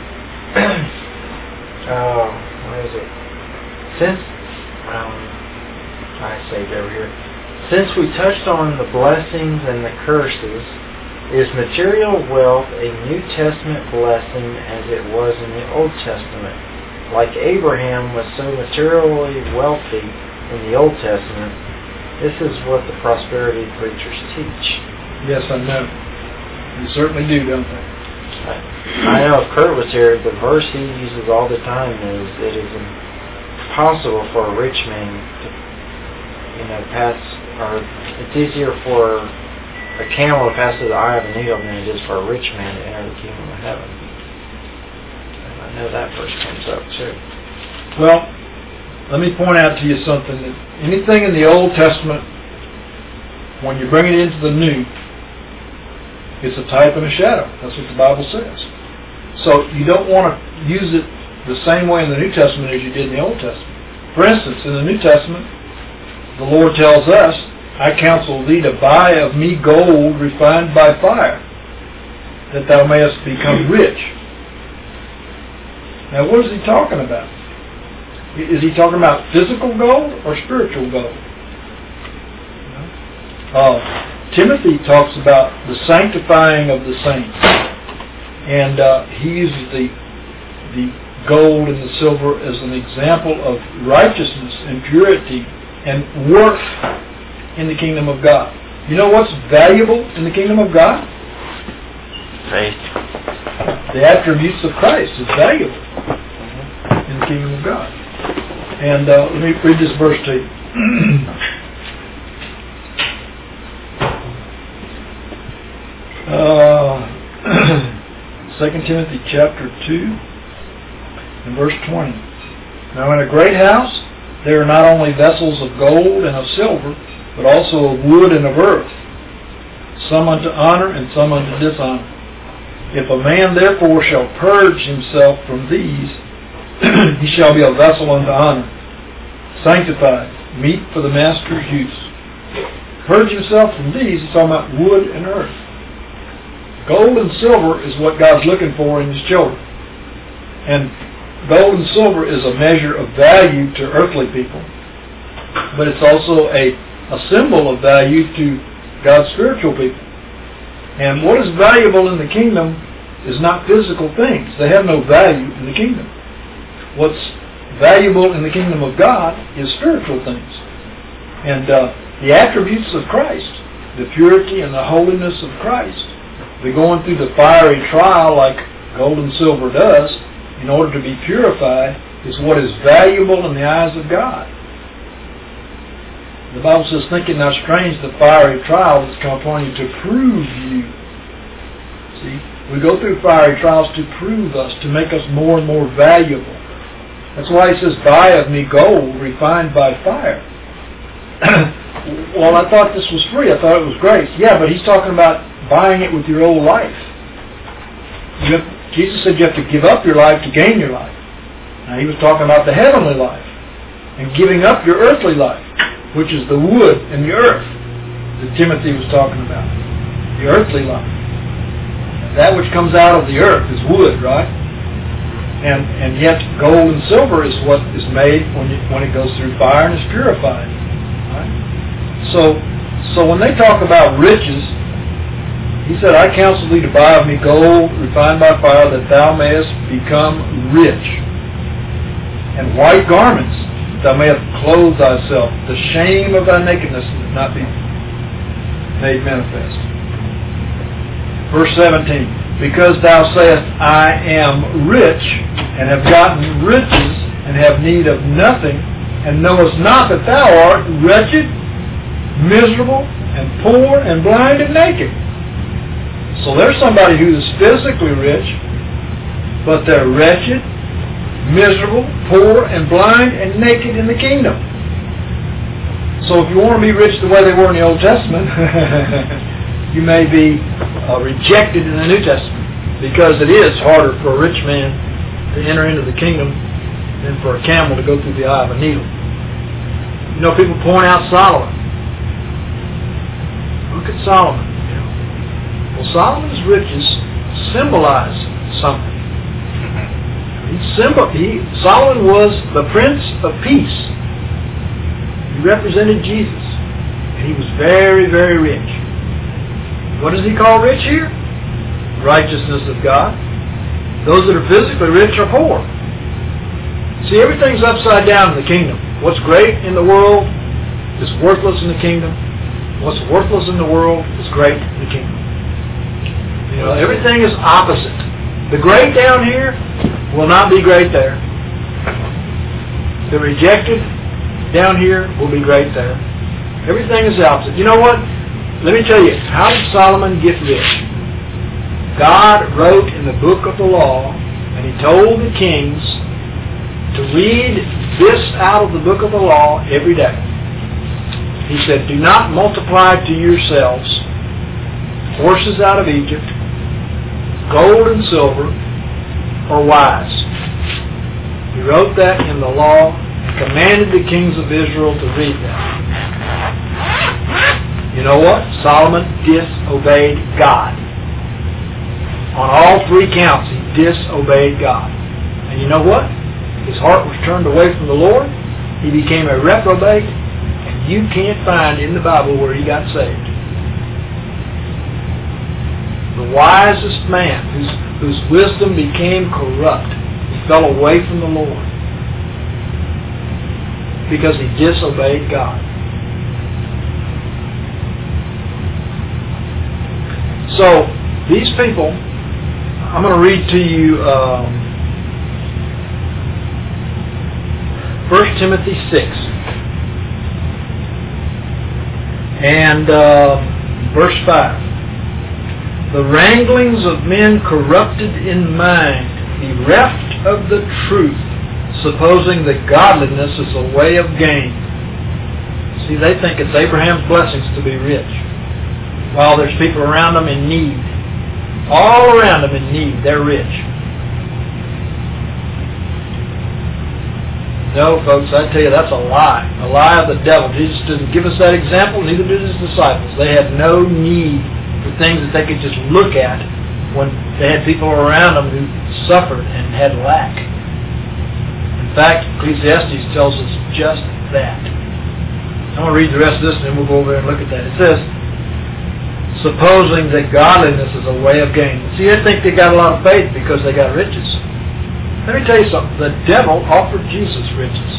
uh, what is it? Since um, I saved over here. Since we touched on the blessings and the curses, is material wealth a New Testament blessing as it was in the Old Testament? Like Abraham was so materially wealthy in the Old Testament, this is what the prosperity preachers teach. Yes, I know. They certainly do, don't they? I, I know if Kurt was here, the verse he uses all the time is, it is impossible for a rich man to, you know, pass, or it's easier for a camel to pass through the eye of a needle than it is for a rich man to enter the kingdom of heaven. And I know that verse comes up too. Well, let me point out to you something. That anything in the Old Testament, when you bring it into the New, it's a type and a shadow. That's what the Bible says. So you don't want to use it the same way in the New Testament as you did in the Old Testament. For instance, in the New Testament, the Lord tells us, I counsel thee to buy of me gold refined by fire, that thou mayest become rich. Now, what is he talking about? Is he talking about physical gold or spiritual gold? Uh, Timothy talks about the sanctifying of the saints, and uh, he uses the the gold and the silver as an example of righteousness and purity and worth in the kingdom of God. You know what's valuable in the kingdom of God? Faith. The attributes of Christ is valuable mm-hmm. in the kingdom of God. And uh, let me read this verse to you. uh, Second Timothy chapter two and verse twenty. Now in a great house there are not only vessels of gold and of silver, but also of wood and of earth, some unto honor and some unto dishonor. If a man therefore shall purge himself from these, he shall be a vessel unto honor, sanctified, meet for the master's use. Purge himself from these, he's talking about wood and earth. Gold and silver is what God's looking for in his children. And gold and silver is a measure of value to earthly people, but it's also a a symbol of value to God's spiritual people. And what is valuable in the kingdom is not physical things. They have no value in the kingdom. What's valuable in the kingdom of God is spiritual things. And uh, the attributes of Christ, the purity and the holiness of Christ, the going through the fiery trial like gold and silver does in order to be purified is what is valuable in the eyes of God. The Bible says, think it not strange the fiery trial that's come upon you to prove you. See, we go through fiery trials to prove us, to make us more and more valuable. That's why he says, buy of me gold refined by fire. Well, I thought this was free. I thought it was grace. Yeah, but he's talking about buying it with your old life. You have, Jesus said you have to give up your life to gain your life. Now, he was talking about the heavenly life and giving up your earthly life, which is the wood and the earth that Timothy was talking about, the earthly life. That which comes out of the earth is wood, right? And and yet gold and silver is what is made when you, when it goes through fire and is purified. Right? So so when they talk about riches, he said, I counsel thee to buy of me gold refined by fire, that thou mayest become rich, and white garments, thou mayest clothe thyself, the shame of thy nakedness not be made manifest. Verse seventeen, because thou sayest, I am rich, and have gotten riches, and have need of nothing, and knowest not that thou art wretched, miserable, and poor, and blind, and naked. So there's somebody who is physically rich, but they're wretched, miserable, poor, and blind, and naked in the kingdom. So if you want to be rich the way they were in the Old Testament, you may be uh, rejected in the New Testament, because it is harder for a rich man to enter into the kingdom than for a camel to go through the eye of a needle. You know, people point out Solomon. Look at Solomon. Well, Solomon's riches symbolize something. He symbol, he, Solomon was the Prince of Peace. He represented Jesus. And he was very, very rich. What does he call rich here? Righteousness of God. Those that are physically rich are poor. See, everything's upside down in the kingdom. What's great in the world is worthless in the kingdom. What's worthless in the world is great in the kingdom. You know, everything is opposite. The great down here will not be great there. The rejected down here will be great there. Everything is opposite. You know what? Let me tell you, how did Solomon get rich? God wrote in the book of the law, and he told the kings to read this out of the book of the law every day. He said, do not multiply to yourselves horses out of Egypt, gold and silver, or wives. He wrote that in the law and commanded the kings of Israel to read that. You know what? Solomon disobeyed God. On all three counts, he disobeyed God. And you know what? His heart was turned away from the Lord. He became a reprobate, and you can't find in the Bible where he got saved. The wisest man, whose, whose wisdom became corrupt, he fell away from the Lord because he disobeyed God. So, these people, I'm going to read to you um, First Timothy six. And uh, verse five. The wranglings of men corrupted in mind, bereft of the truth, supposing that godliness is a way of gain. See, they think it's Abraham's blessings to be rich, while there's people around them in need. All around them in need, they're rich. No, folks, I tell you, that's a lie. A lie of the devil. Jesus didn't give us that example, neither did his disciples. They had no need for things that they could just look at when they had people around them who suffered and had lack. In fact, Ecclesiastes tells us just that. I'm going to read the rest of this and then we'll go over and look at that. It says, supposing that godliness is a way of gain. See, they think they got a lot of faith because they got riches. Let me tell you something. The devil offered Jesus riches.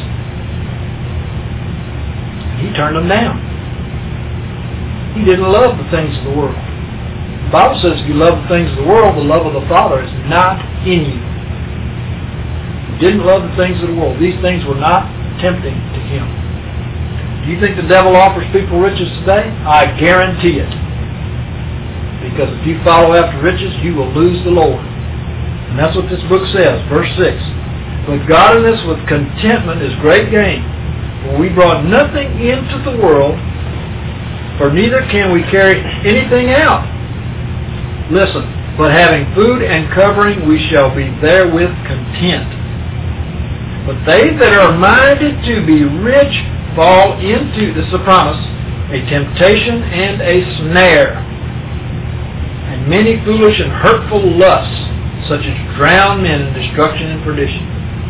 He turned them down. He didn't love the things of the world. The Bible says if you love the things of the world, the love of the Father is not in you. He didn't love the things of the world. These things were not tempting to him. Do you think the devil offers people riches today? I guarantee it. Because if you follow after riches, you will lose the Lord. And that's what this book says, verse six. But godliness with contentment is great gain. For we brought nothing into the world, for neither can we carry anything out. Listen, but having food and covering, we shall be therewith content. But they that are minded to be rich fall into, this is a promise, a temptation and a snare, and many foolish and hurtful lusts, such as drown men in destruction and perdition.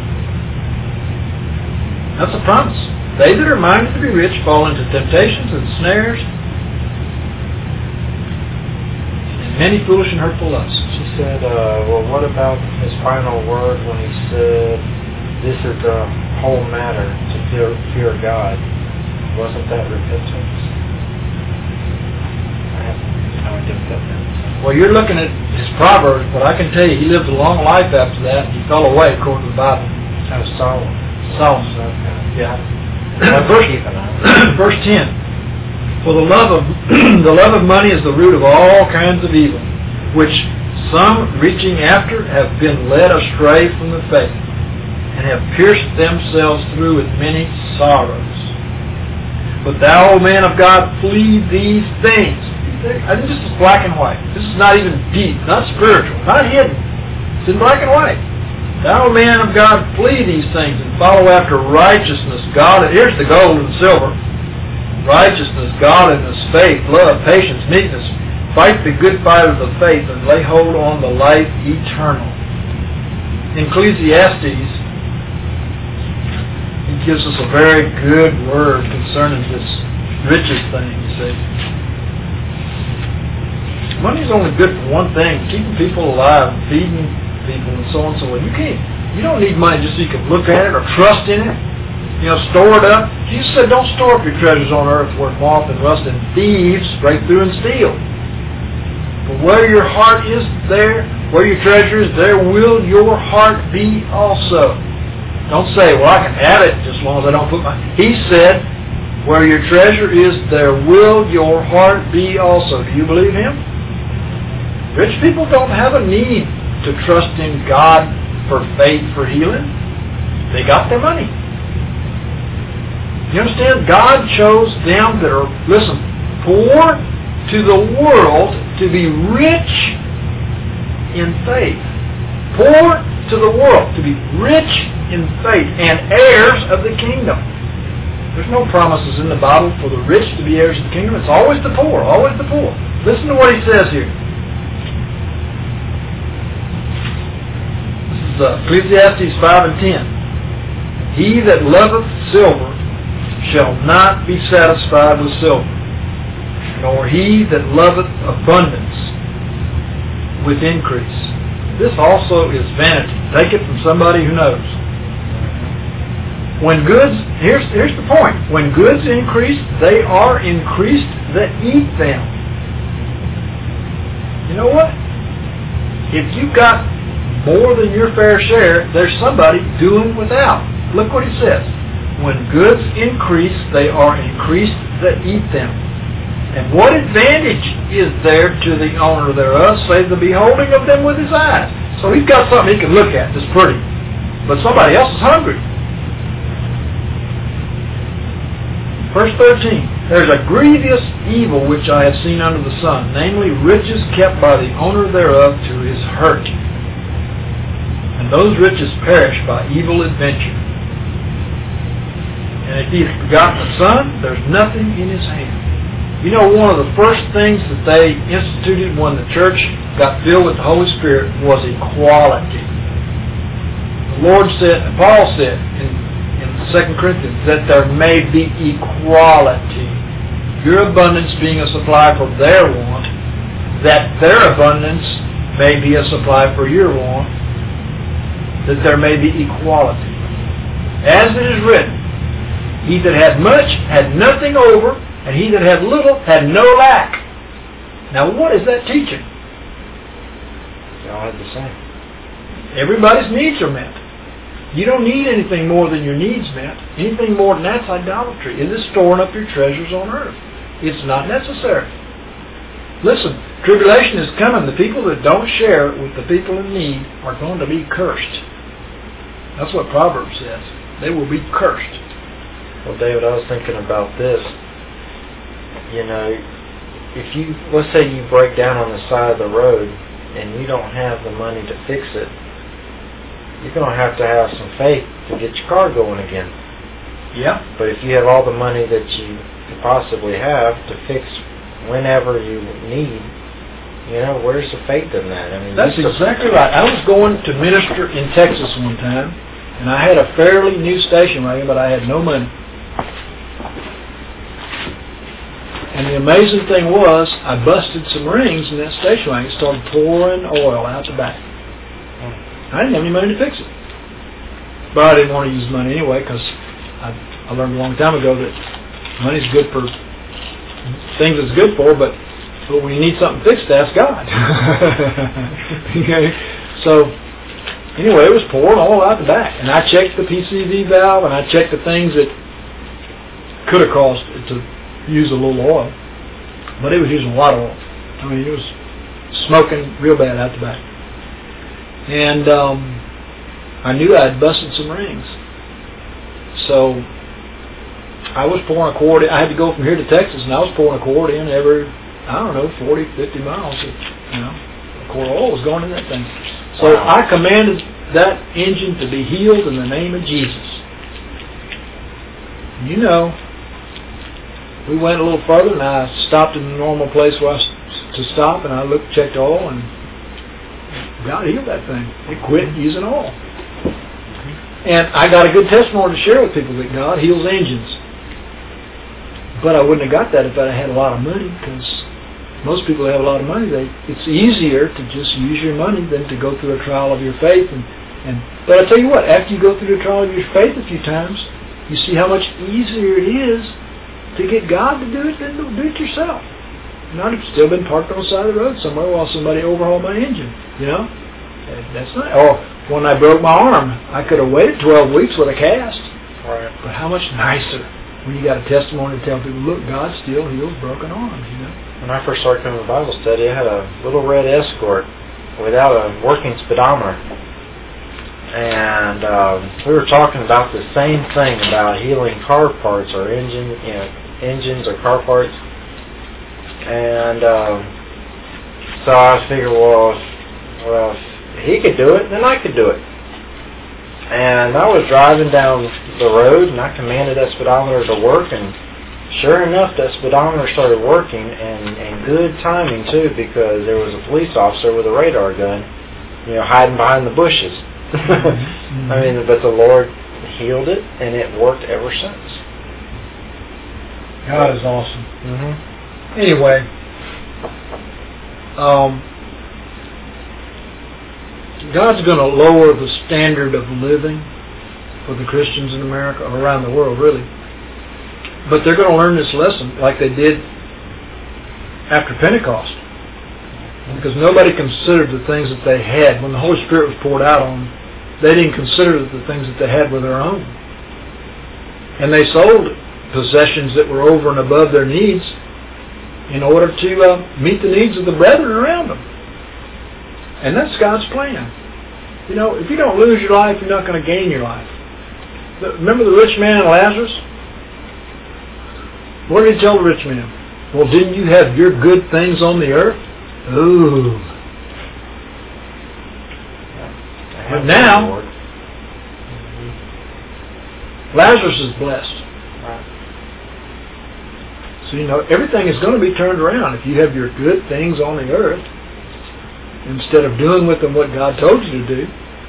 That's a promise. They that are minded to be rich fall into temptations and snares, many foolish and hurtful lusts. She said, uh, well, what about his final word when he said, this is the whole matter, to fear, fear God? Wasn't that repentance? I have no idea what that meant. Well, you're looking at his Proverbs, but I can tell you he lived a long life after that. He fell away, according to the Bible. That was Solomon. Solomon. Okay. Yeah. Verse, verse ten. For the love of the love of money is the root of all kinds of evil, which some reaching after have been led astray from the faith, and have pierced themselves through with many sorrows. But thou, O man of God, flee these things. I think this is black and white. This is not even deep, not spiritual, not hidden. It's in black and white. Thou, man of God, flee these things and follow after righteousness, God. Here's the gold and silver. Righteousness, godliness, faith, love, patience, meekness. Fight the good fight of the faith and lay hold on the life eternal. In Ecclesiastes, he gives us a very good word concerning this riches thing, you see. Money's only good for one thing, keeping people alive, feeding people, and so on and so on. You can't, you don't need money just so you can look at it or trust in it. You know, store it up. Jesus said, don't store up your treasures on earth where moth and rust and thieves break through and steal. But where your heart is there, where your treasure is, there will your heart be also. Don't say, well, I can have it just as long as I don't put my... He said, where your treasure is, there will your heart be also. Do you believe him? Rich people don't have a need to trust in God for faith, for healing. They got their money. You understand? God chose them that are, listen, poor to the world to be rich in faith. Poor to the world to be rich in faith and heirs of the kingdom. There's no promises in the Bible for the rich to be heirs of the kingdom. It's always the poor, always the poor. Listen to what he says here. This is uh, Ecclesiastes five and ten. He that loveth silver shall not be satisfied with silver, nor he that loveth abundance with increase. This also is vanity. Take it from somebody who knows. When goods, here's, here's the point. When goods increase, they are increased that eat them. You know what? If you've got more than your fair share, there's somebody doing without. Look what he says. When goods increase, they are increased that eat them. And what advantage is there to the owner thereof, save the beholding of them with his eyes? So he's got something he can look at that's pretty, but somebody else is hungry. Verse thirteen, there's a grievous evil which I have seen under the sun, namely riches kept by the owner thereof to his hurt. And those riches perish by evil adventure. And if he has forgotten the son, there's nothing in his hand. You know, one of the first things that they instituted when the church got filled with the Holy Spirit was equality. The Lord said, and Paul said in, in Second Corinthians, that there may be equality. Your abundance being a supply for their want, that their abundance may be a supply for your want, that there may be equality. As it is written, he that had much had nothing over, and he that had little had no lack. Now what is that teaching? They all had the same. Everybody's needs are met. You don't need anything more than your needs met. Anything more than that's idolatry. It is storing up your treasures on earth. It's not necessary. Listen, tribulation is coming. The people that don't share with the people in need are going to be cursed. That's what Proverbs says. They will be cursed. Well, David, I was thinking about this. You know, if you, let's say you break down on the side of the road and you don't have the money to fix it, you're going to have to have some faith to get your car going again. Yeah. But if you have all the money that you could possibly have to fix whenever you need, you know, where's the faith in that? I mean, that's exactly right. I was going to minister in Texas one time, and I had a fairly new station wagon, but I had no money. And the amazing thing was, I busted some rings in that station wagon. It started pouring oil out the back. I didn't have any money to fix it. But I didn't want to use money anyway, because I, I learned a long time ago that money's good for things it's good for, but But when you need something fixed, ask God. Okay? So, anyway, it was pouring all out the back. And I checked the P C V valve, and I checked the things that could have caused it to use a little oil. But it was using a lot of oil. I mean, it was smoking real bad out the back. And um, I knew I'd busted some rings. So I was pouring a quart in. I had to go from here to Texas, and I was pouring a quart in every, I don't know, forty, fifty miles. You know, a quart of oil was going in that thing. So wow. I commanded that engine to be healed in the name of Jesus. You know, we went a little further, and I stopped in the normal place where I was to stop, and I looked, checked oil, and God healed that thing. It quit using oil. And I got a good testimony to share with people that God heals engines. But I wouldn't have got that if I had a lot of money, because most people who have a lot of money, they it's easier to just use your money than to go through a trial of your faith. And, and But I tell you what, after you go through the trial of your faith a few times, you see how much easier it is to get God to do it than to do it yourself. And I'd have still been parked on the side of the road somewhere while somebody overhauled my engine, you know? That's not. Or when I broke my arm, I could have waited twelve weeks with a cast. Right. But how much nicer when you got a testimony to tell people, look, God still heals broken arms, you know? When I first started coming to Bible study, I had a little red Escort without a working speedometer. And um, we were talking about the same thing about healing car parts or engine, you know, engines or car parts. And um, so I figured, well, well, if he could do it, then I could do it. And I was driving down the road, and I commanded that speedometer to work, and sure enough, that speedometer started working, and, and good timing, too, because there was a police officer with a radar gun, you know, hiding behind the bushes. Mm-hmm. I mean, but the Lord healed it, and it worked ever since. God is awesome. Mm-hmm. Anyway, um, God's going to lower the standard of living for the Christians in America, or around the world, really. But they're going to learn this lesson like they did after Pentecost. Because nobody considered the things that they had. When the Holy Spirit was poured out on them, they didn't consider that the things that they had were their own. And they sold possessions that were over and above their needs in order to uh, meet the needs of the brethren around them. And that's God's plan. You know, if you don't lose your life, you're not going to gain your life. Remember the rich man and Lazarus? What did he tell the rich man? Well, didn't you have your good things on the earth? Ooh. But now, Lazarus is blessed. So, you know, everything is going to be turned around. If you have your good things on the earth, instead of doing with them what God told you to do,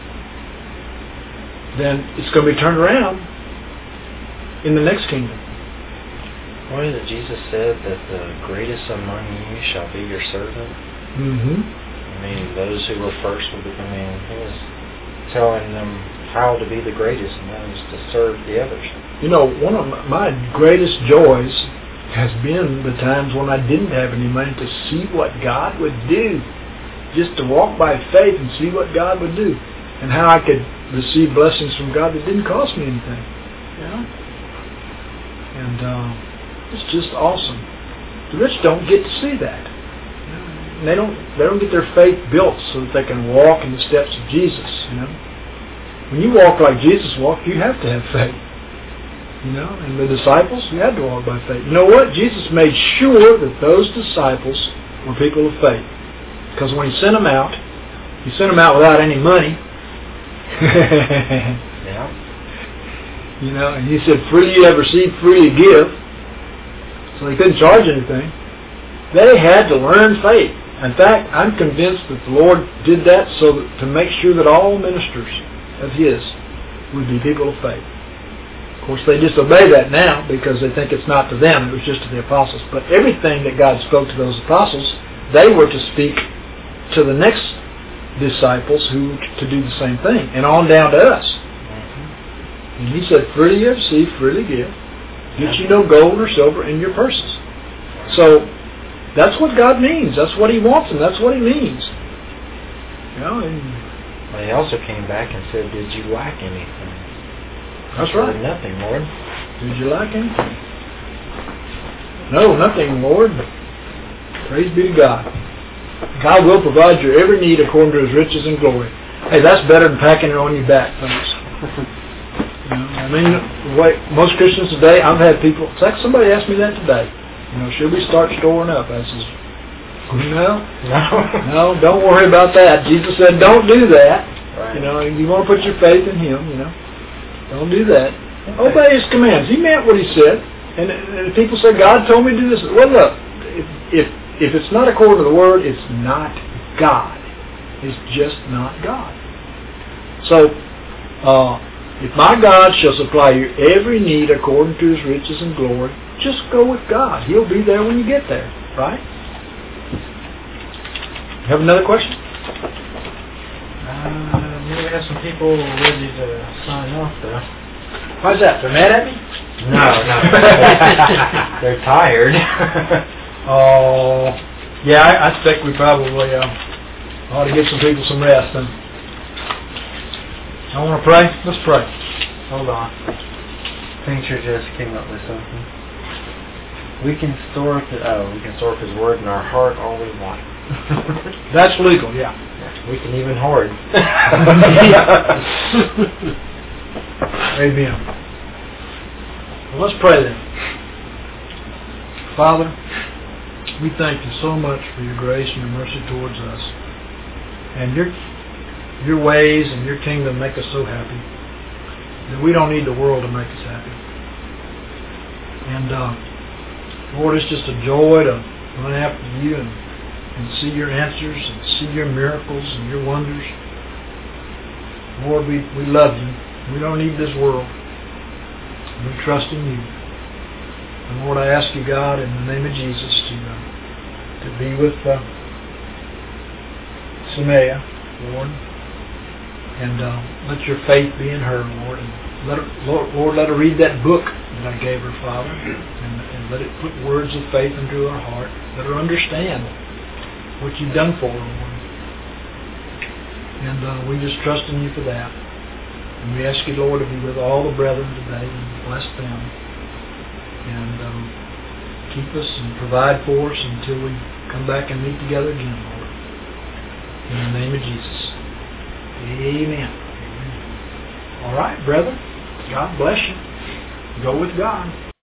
then it's going to be turned around in the next kingdom. What is it Jesus said, that the greatest among you shall be your servant? Mm-hmm. I mean, those who were first will be, I mean, he was telling them how to be the greatest, and that was to serve the others. You know, one of my greatest joys has been the times when I didn't have any money to see what God would do. Just to walk by faith and see what God would do. And how I could receive blessings from God that didn't cost me anything. You know? And uh, it's just awesome. The rich don't get to see that. And they don't they don't get their faith built so that they can walk in the steps of Jesus, you know. When you walk like Jesus walked, you have to have faith. You know, and the disciples, you had to walk by faith. You know what? Jesus made sure that those disciples were people of faith. Because when he sent them out, he sent them out without any money. Yeah. You know, and he said, freely you have received, freely give. So they couldn't charge anything. They had to learn faith. In fact, I'm convinced that the Lord did that so that to make sure that all ministers of his would be people of faith. Of course, they disobey that now because they think it's not to them, it was just to the apostles. But everything that God spoke to those apostles, they were to speak to the next disciples who to do the same thing, and on down to us. Mm-hmm. And he said, freely you have received, freely give. Get you no gold or silver in your purses. So, that's what God means. That's what He wants, and that's what He means. You know, and Well, He also came back and said, "Did you lack anything?" that's I said, right. "Nothing, Lord." Did you like anything? No, nothing, Lord. Praise be to God. God will provide your every need according to His riches and glory. Hey, that's better than packing it on your back, folks. You know, I mean, the way most Christians today, I've had people, it's like somebody asked me that today. You know, should we start storing up? I says, no, No. no, don't worry about that. Jesus said, don't do that. Right. You know, you want to put your faith in Him, you know. Don't do that. Obey His commands. He meant what He said. And, and people say, God told me to do this. Well, look, if, if if it's not according to the Word, it's not God. It's just not God. So, uh, if my God shall supply your every need according to His riches and glory, just go with God. He'll be there when you get there, right? You have another question? Uh, we have some people ready to sign off, though. Why's that? They're mad at me? No, no. They're tired. Oh, yeah, I, I think we probably uh, ought to give some people some rest. And I want to pray. Let's pray. Hold on. Pincher just came up with something. We can store up. The, oh, we can store up His Word in our heart all we want. That's legal, yeah. We can even hoard. Amen. Well, let's pray then. Father, we thank You so much for Your grace and Your mercy towards us. And Your Your ways and Your kingdom make us so happy that we don't need the world to make us happy. And uh, Lord, it's just a joy to run after You and, and see Your answers and see Your miracles and Your wonders. Lord, we, we love You. We don't need this world. We trust in You. And Lord, I ask You, God, in the name of Jesus, to uh, to be with uh, Samaya, Lord, and uh, let Your faith be in her, Lord, and let her, Lord, Lord, let her read that book that I gave her, Father, and, and let it put words of faith into her heart. Let her understand what You've done for her, Lord. And uh, we just trust in You for that. And we ask You, Lord, to be with all the brethren today and bless them. And um, keep us and provide for us until we come back and meet together again, Lord. In the name of Jesus. Amen. Amen. All right, brethren. God bless you. Go with God.